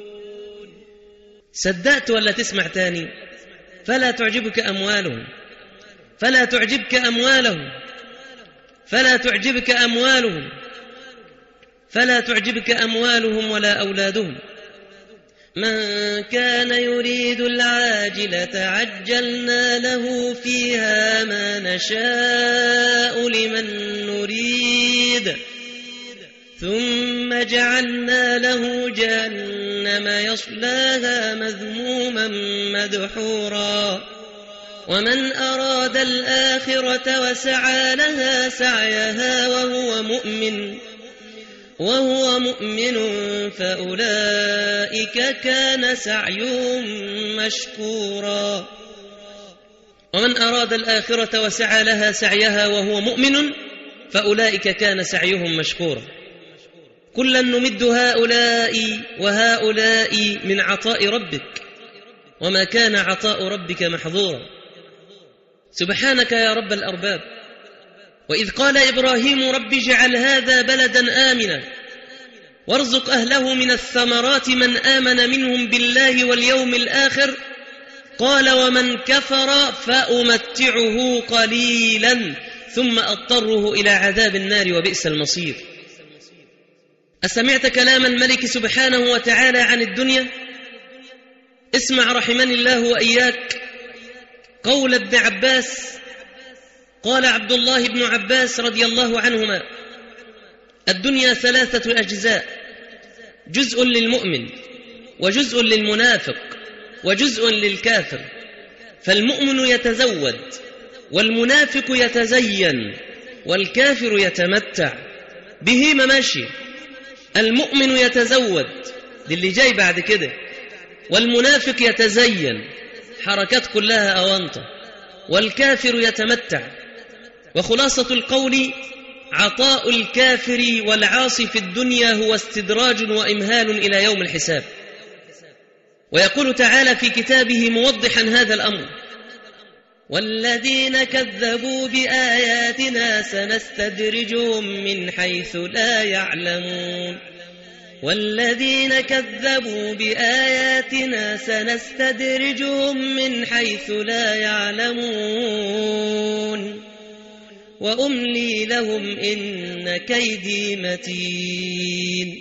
صدقت ولا تسمع تاني؟ فلا تعجبك أموالهم فلا تعجبك أموالهم فلا تعجبك أموالهم فلا تعجبك أموالهم ولا أولادهم. من كان يريد العاجلة عجلنا له فيها ما نشاء لمن نريد ثم جعلنا له جهنم يصلاها مذموما مدحورا ومن أراد الآخرة وسعى لها سعيها وهو مؤمن وهو مؤمن فأولئك كان سعيهم مشكورا. ومن أراد الآخرة وسعى لها سعيها وهو مؤمن فأولئك كان سعيهم مشكورا. كلا نمد هؤلاء وهؤلاء من عطاء ربك وما كان عطاء ربك محظورا. سبحانك يا رب الأرباب. وإذ قال إبراهيم رب اجعل هذا بلدا آمنا وارزق أهله من الثمرات من آمن منهم بالله واليوم الآخر قال ومن كفر فأمتعه قليلا ثم أضطره إلى عذاب النار وبئس المصير. أسمعت كلام الملك سبحانه وتعالى عن الدنيا؟ اسمع رحمني الله وإياك قول ابن عباس. قال عبد الله بن عباس رضي الله عنهما الدنيا ثلاثة أجزاء، جزء للمؤمن وجزء للمنافق وجزء للكافر، فالمؤمن يتزود والمنافق يتزين والكافر يتمتع. به ماشي. المؤمن يتزود دي اللي جاي بعد كده، والمنافق يتزين حركات كلها أونطة، والكافر يتمتع. وخلاصة القول عطاء الكافر والعاصي في الدنيا هو استدراج وإمهال إلى يوم الحساب. ويقول تعالى في كتابه موضحا هذا الأمر والذين كذبوا بآياتنا سنستدرجهم من حيث لا يعلمون. والذين كذبوا بآياتنا سنستدرجهم من حيث لا يعلمون وأملي لهم إن كيدي متين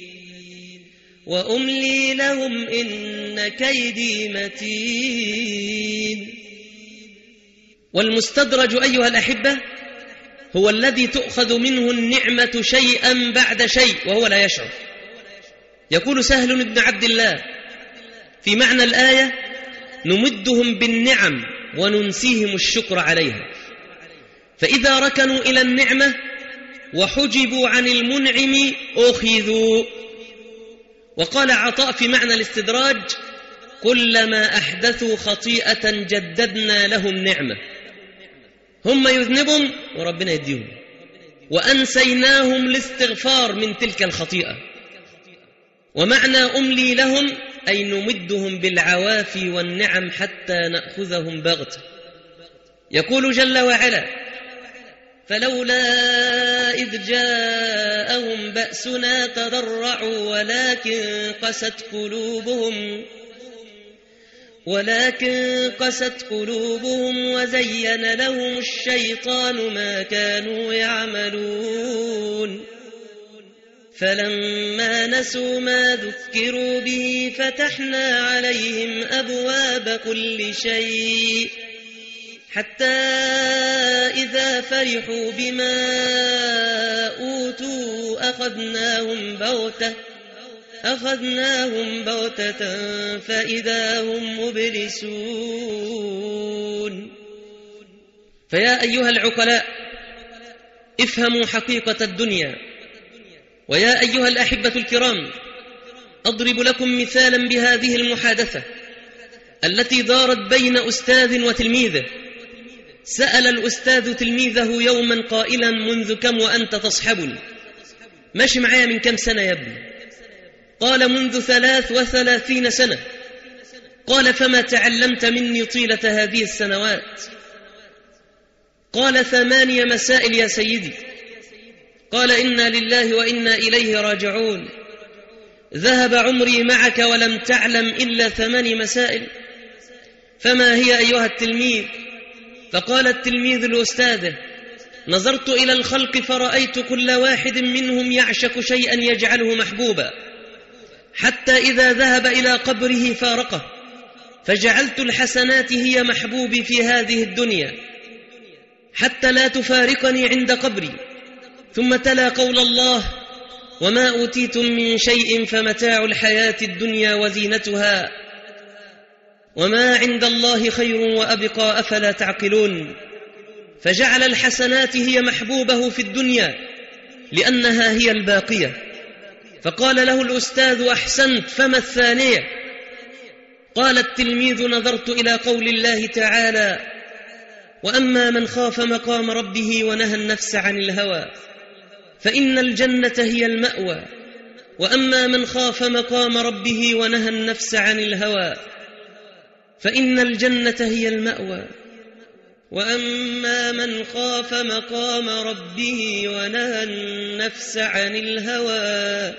وأملي لهم إن كيدي متين. والمستدرج أيها الأحبة هو الذي تؤخذ منه النعمة شيئا بعد شيء وهو لا يشعر. يقول سهل بن عبد الله في معنى الآية نمدهم بالنعم وننسيهم الشكر عليها، فإذا ركنوا إلى النعمة وحجبوا عن المنعم أخذوا. وقال عطاء في معنى الاستدراج كلما أحدثوا خطيئة جددنا لهم نعمة. هم يذنبهم وربنا يديهم، وأنسيناهم الاستغفار من تلك الخطيئة. ومعنى أملي لهم أي نمدهم بالعوافي والنعم حتى نأخذهم بغتة. يقول جل وعلا فلولا إذ جاءهم بأسنا تضرعوا ولكن قست قلوبهم ولكن قست قلوبهم وزين لهم الشيطان ما كانوا يعملون فلما نسوا ما ذكروا به فتحنا عليهم أبواب كل شيء حتى إذا فرحوا بما أوتوا أخذناهم بغتة أخذناهم بغتة فإذا هم مبلسون. فيا أيها العقلاء افهموا حقيقة الدنيا. ويا أيها الأحبة الكرام أضرب لكم مثالا بهذه المحادثة التي دارت بين أستاذ وتلميذه. سأل الأستاذ تلميذه يوما قائلا منذ كم وأنت تصحبني؟ ماشي معايا من كم سنة يا ابني؟ قال منذ ثلاث وثلاثين سنة. قال فما تعلمت مني طيلة هذه السنوات؟ قال ثمانية مسائل يا سيدي. قال إنا لله وإنا إليه راجعون. ذهب عمري معك ولم تعلم إلا ثمان مسائل، فما هي أيها التلميذ؟ فقال التلميذ الأستاذ نظرت إلى الخلق فرأيت كل واحد منهم يعشق شيئا يجعله محبوبا، حتى إذا ذهب إلى قبره فارقه، فجعلت الحسنات هي محبوبي في هذه الدنيا حتى لا تفارقني عند قبري. ثم تلا قول الله وما أوتيتم من شيء فمتاع الحياة الدنيا وزينتها وما عند الله خير وأبقى أفلا تعقلون. فجعل الحسنات هي محبوبه في الدنيا لأنها هي الباقية. فقال له الأستاذ: أحسنت، فما الثانية؟ قال التلميذ: نظرت إلى قول الله تعالى: وأما من خاف مقام ربه ونهى النفس عن الهوى فإن الجنة هي المأوى. وأما من خاف مقام ربه ونهى النفس عن الهوى فإن الجنة هي المأوى. وأما من خاف مقام ربه ونهى النفس عن الهوى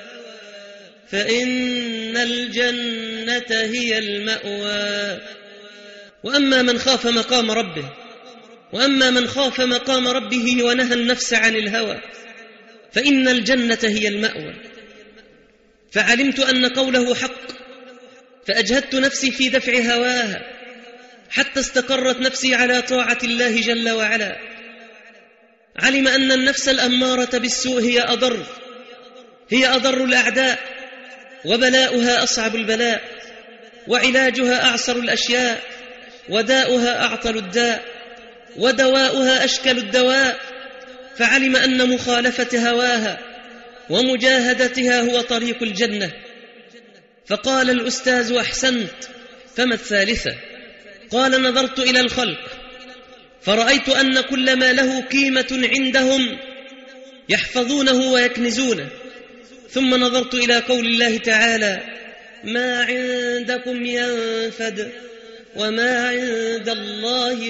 فإن الجنة هي المأوى. وأما من خاف مقام ربه وأما من خاف مقام ربه ونهى النفس عن الهوى فإن الجنة هي المأوى. فعلمت أن قوله حق، فأجهدت نفسي في دفع هواها حتى استقرت نفسي على طاعة الله جل وعلا. علم أن النفس الأمارة بالسوء هي أضر هي أضر الأعداء، وبلاؤها أصعب البلاء، وعلاجها أعسر الأشياء، وداؤها أعطل الداء، ودواؤها أشكل الدواء. فعلم أن مخالفة هواها ومجاهدتها هو طريق الجنة. فقال الأستاذ: أحسنت، فما الثالثة؟ قال: نظرت إلى الخلق فرأيت أن كل ما له قيمة عندهم يحفظونه ويكنزونه. ثم نظرت إلى قول الله تعالى: ما عندكم ينفد وما عند الله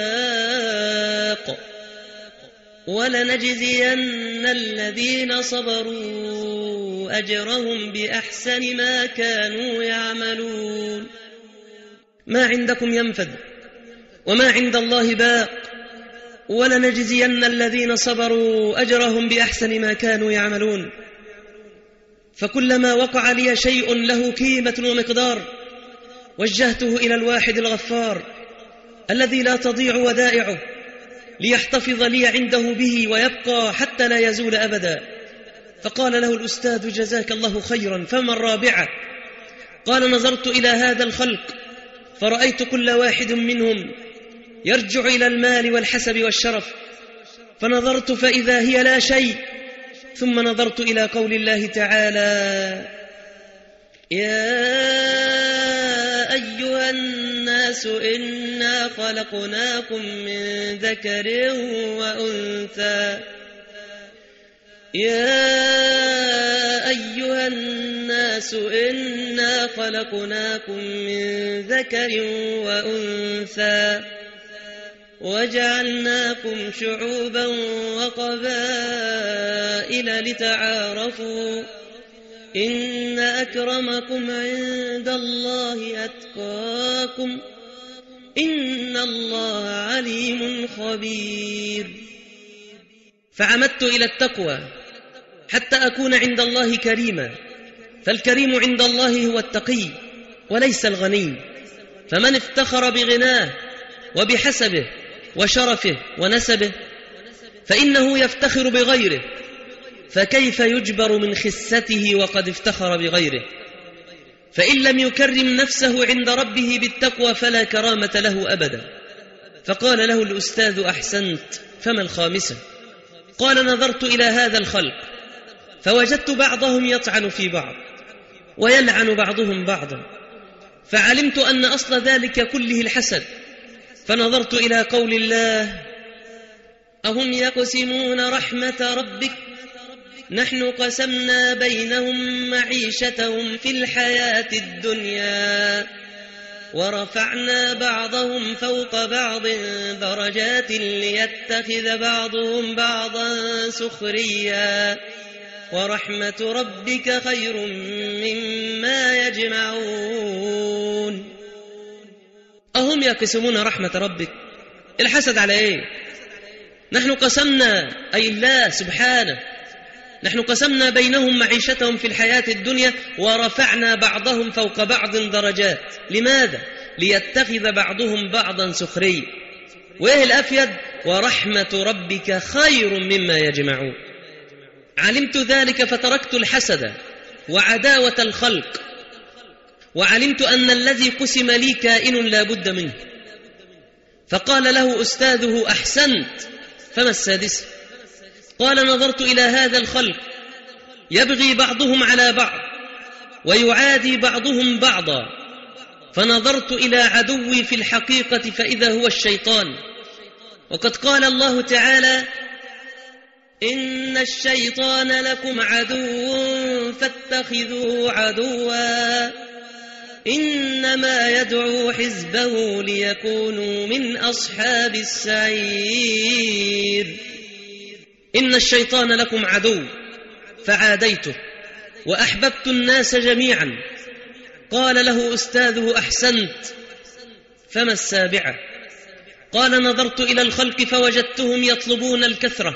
باق ولنجزين الذين صبروا أجرهم بأحسن ما كانوا يعملون. ما عندكم ينفد وما عند الله باق ولنجزين الذين صبروا أجرهم بأحسن ما كانوا يعملون. فكلما وقع لي شيء له قيمة ومقدار وجهته إلى الواحد الغفار الذي لا تضيع ودائعه ليحتفظ لي عنده به ويبقى حتى لا يزول أبدا. فقال له الأستاذ: جزاك الله خيرا، فما الرابعة؟ قال: نظرت إلى هذا الخلق فرأيت كل واحد منهم يرجع إلى المال والحسب والشرف، فنظرت فإذا هي لا شيء. ثم نظرت إلى قول الله تعالى: يا أيها الناس إنا خلقناكم من ذكر وأنثى يا أيها الناس إنا خلقناكم من ذكر وأنثى وجعلناكم شعوبا وقبائل لتعارفوا إن أكرمكم عند الله أتقاكم إن الله عليم خبير. فعمدت إلى التقوى حتى أكون عند الله كريما، فالكريم عند الله هو التقي وليس الغني. فمن افتخر بغناه وبحسبه وشرفه ونسبه فإنه يفتخر بغيره، فكيف يجبر من خسته وقد افتخر بغيره؟ فإن لم يكرم نفسه عند ربه بالتقوى فلا كرامة له أبدا. فقال له الأستاذ: أحسنت، فما الخامسة؟ قال: نظرت إلى هذا الخلق فوجدت بعضهم يطعن في بعض ويلعن بعضهم بعضا، فعلمت أن أصل ذلك كله الحسد. فنظرت إلى قول الله: أهم يقسمون رحمة ربك نحن قسمنا بينهم معيشتهم في الحياة الدنيا ورفعنا بعضهم فوق بعض درجات ليتخذ بعضهم بعضا سخريا ورحمة ربك خير مما يجمعون. أهم يقسمون رحمة ربك؟ الحسد على إيه؟ نحن قسمنا، أي الله سبحانه، نحن قسمنا بينهم معيشتهم في الحياة الدنيا ورفعنا بعضهم فوق بعض درجات. لماذا؟ ليتخذ بعضهم بعضا سخريا. وإيه الأفيد؟ ورحمة ربك خير مما يجمعون. علمت ذلك فتركت الحسد وعداوة الخلق وعلمت أن الذي قسم لي كائن لا بد منه. فقال له أستاذه: أحسنت، فما السادسة؟ قال: نظرت إلى هذا الخلق يبغي بعضهم على بعض ويعادي بعضهم بعضا، فنظرت إلى عدوي في الحقيقة فإذا هو الشيطان. وقد قال الله تعالى: إن الشيطان لكم عدو فاتخذوه عدوا إنما يدعو حزبه ليكونوا من أصحاب السعير. إن الشيطان لكم عدو فعاديته وأحببت الناس جميعا. قال له أستاذه: أحسنت، فما السابعة؟ قال: نظرت إلى الخلق فوجدتهم يطلبون الكثرة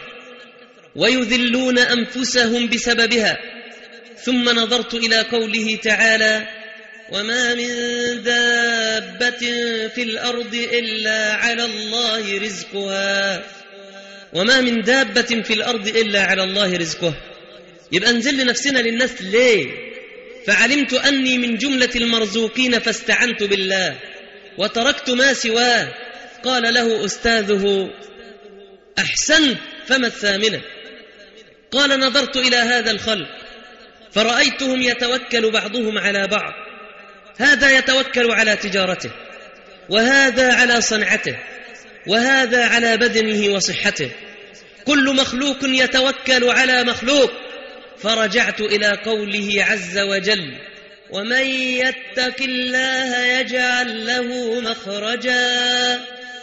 ويذلون أنفسهم بسببها. ثم نظرت إلى قوله تعالى: وما من دابة في الأرض إلا على الله رزقها. وما من دابة في الأرض إلا على الله رزقها. يبقى نزل لنفسنا للناس ليه؟ فعلمت أني من جملة المرزوقين فاستعنت بالله وتركت ما سواه. قال له أستاذه: أحسنت، فما الثامنة؟ قال: نظرت إلى هذا الخلق فرأيتهم يتوكل بعضهم على بعض، هذا يتوكل على تجارته، وهذا على صنعته، وهذا على بدنه وصحته، كل مخلوق يتوكل على مخلوق. فرجعت إلى قوله عز وجل: ومن يتق الله يجعل له مخرجا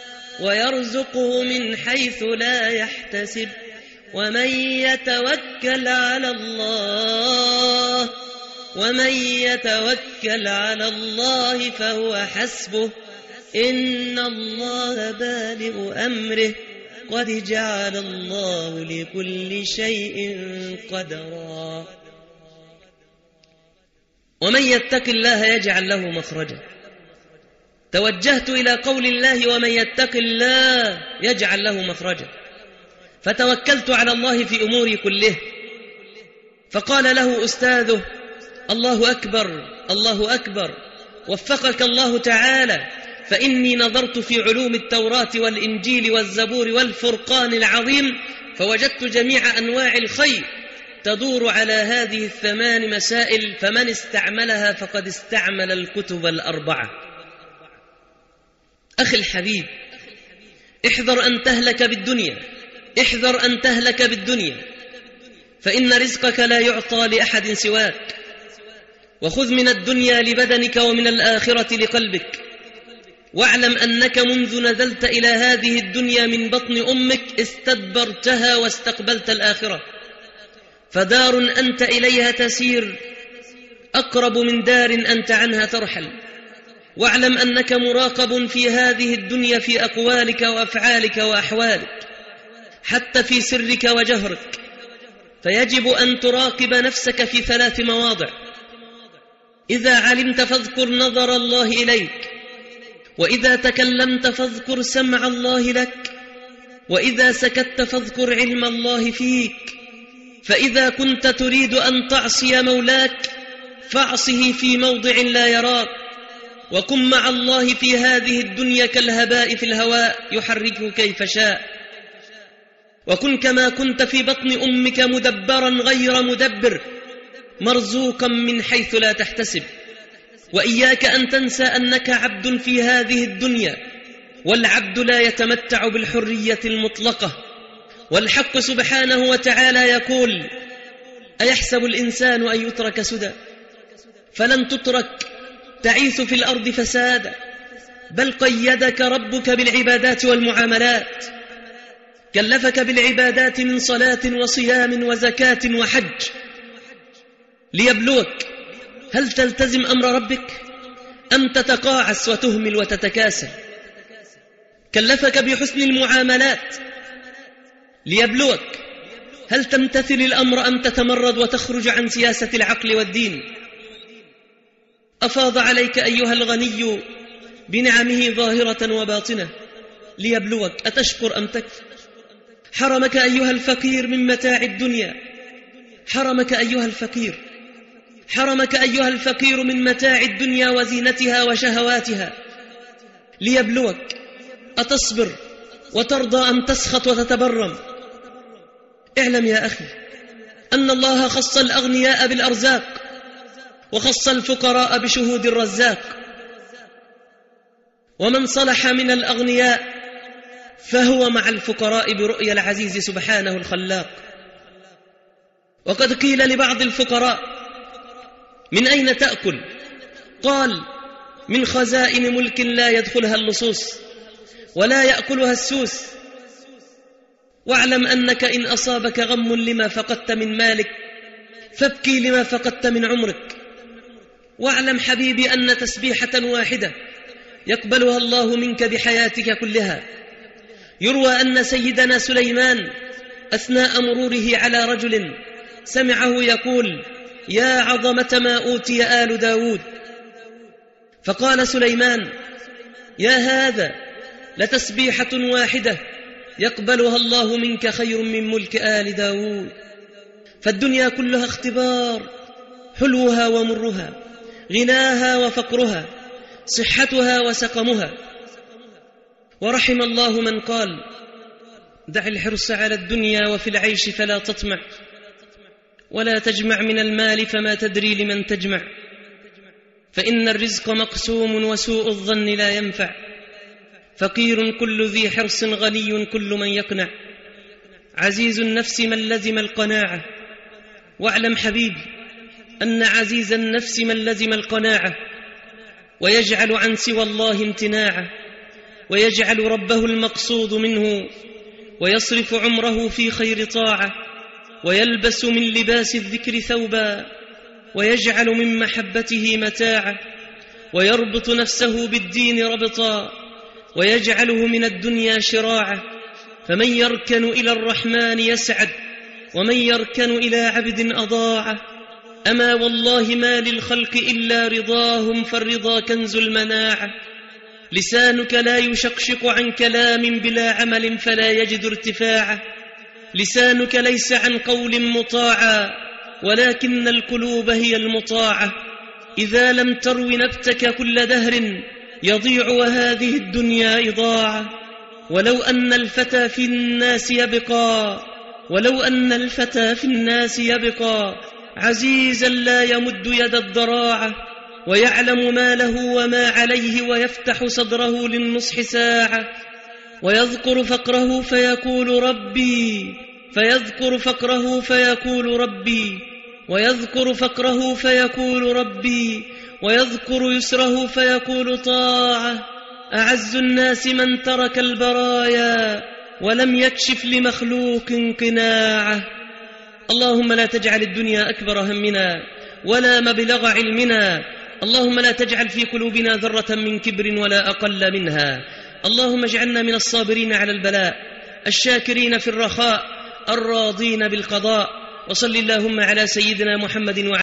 ويرزقه من حيث لا يحتسب ومن يتوكل على الله ومن يتوكل على الله فهو حسبه إن الله بالغ أمره قد جعل الله لكل شيء قدرا. ومن يتق الله يجعل له مخرجا. توجهت إلى قول الله: ومن يتق الله يجعل له مخرجا. فتوكلت على الله في أموري كله. فقال له أستاذه: الله أكبر، الله أكبر، وفقك الله تعالى، فإني نظرت في علوم التوراة والإنجيل والزبور والفرقان العظيم فوجدت جميع أنواع الخير تدور على هذه الثمان مسائل، فمن استعملها فقد استعمل الكتب الأربعة. أخي الحبيب، احذر أن تهلك بالدنيا، احذر أن تهلك بالدنيا، فإن رزقك لا يعطى لأحد سواك. وخذ من الدنيا لبدنك ومن الآخرة لقلبك. واعلم أنك منذ نزلت إلى هذه الدنيا من بطن أمك استدبرتها واستقبلت الآخرة، فدار أنت إليها تسير أقرب من دار أنت عنها ترحل. واعلم أنك مراقب في هذه الدنيا في أقوالك وأفعالك وأحوالك، حتى في سرك وجهرك، فيجب أن تراقب نفسك في ثلاث مواضع. إذا علمت فاذكر نظر الله إليك، وإذا تكلمت فاذكر سمع الله لك، وإذا سكت فاذكر علم الله فيك. فإذا كنت تريد أن تعصي مولاك فاعصه في موضع لا يراك، وكن مع الله في هذه الدنيا كالهباء في الهواء يحركه كيف شاء. وكن كما كنت في بطن أمك مدبرا غير مدبر، مرزوقا من حيث لا تحتسب. وإياك أن تنسى أنك عبد في هذه الدنيا، والعبد لا يتمتع بالحرية المطلقة. والحق سبحانه وتعالى يقول: أيحسب الإنسان أن يترك سدى؟ فلن تترك تعيث في الأرض فسادا، بل قيدك ربك بالعبادات والمعاملات، كلفك بالعبادات من صلاة وصيام وزكاة وحج ليبلوك هل تلتزم أمر ربك أم تتقاعس وتهمل وتتكاسل. كلفك بحسن المعاملات ليبلوك هل تمتثل الأمر أم تتمرد وتخرج عن سياسة العقل والدين. أفاض عليك أيها الغني بنعمه ظاهرة وباطنة ليبلوك أتشكر أم تكفر. حرمك أيها الفقير من متاع الدنيا، حرمك أيها الفقير، حرمك أيها الفقير من متاع الدنيا وزينتها وشهواتها ليبلوك أتصبر وترضى أم تسخط وتتبرم. اعلم يا أخي أن الله خص الأغنياء بالأرزاق وخص الفقراء بشهود الرزاق، ومن صلح من الأغنياء فهو مع الفقراء برؤيا العزيز سبحانه الخلاق. وقد قيل لبعض الفقراء: من أين تأكل؟ قال: من خزائن ملك لا يدخلها اللصوص ولا يأكلها السوس. واعلم أنك إن أصابك غم لما فقدت من مالك فابكي لما فقدت من عمرك. واعلم حبيبي أن تسبيحة واحدة يقبلها الله منك بحياتك كلها. يروى أن سيدنا سليمان أثناء مروره على رجل سمعه يقول: يا عظمة ما أوتي آل داود، فقال سليمان: يا هذا لتسبيحة واحدة يقبلها الله منك خير من ملك آل داود. فالدنيا كلها اختبار، حلوها ومرها، غناها وفقرها، صحتها وسقمها. ورحم الله من قال: دع الحرص على الدنيا وفي العيش فلا تطمع، ولا تجمع من المال فما تدري لمن تجمع، فإن الرزق مقسوم وسوء الظن لا ينفع، فقير كل ذي حرص غني كل من يقنع، عزيز النفس من لزم القناعة. واعلم حبيبي أن عزيز النفس من لزم القناعة ويجعل عن سوى الله امتناعه، ويجعل ربه المقصود منه، ويصرف عمره في خير طاعة، ويلبس من لباس الذكر ثوبا، ويجعل من محبته متاعا، ويربط نفسه بالدين ربطا، ويجعله من الدنيا شراعا. فمن يركن إلى الرحمن يسعد، ومن يركن إلى عبد أضاعه. أما والله ما للخلق إلا رضاهم، فالرضا كنز المناعة. لسانك لا يشقشق عن كلام بلا عمل فلا يجد ارتفاعه. لسانك ليس عن قول مطاعا، ولكن القلوب هي المطاعة. إذا لم ترو نبتك كل دهر يضيع وهذه الدنيا إضاعة. ولو أن الفتى في الناس يبقى ولو أن الفتى في الناس يبقى عزيزا لا يمد يد الضراعة، ويعلم ما له وما عليه، ويفتح صدره للنصح ساعة، ويذكر فقره فيقول ربي فيذكر فقره فيقول ربي ويذكر فقره فيقول ربي ويذكر يسره فيقول طاعة. أعز الناس من ترك البرايا ولم يكشف لمخلوق قناعه. اللهم لا تجعل الدنيا أكبر همنا ولا مبلغ علمنا. اللهم لا تجعل في قلوبنا ذرة من كبر ولا أقل منها. اللهم اجعلنا من الصابرين على البلاء، الشاكرين في الرخاء، الراضين بالقضاء. وصل اللهم على سيدنا محمد وعلى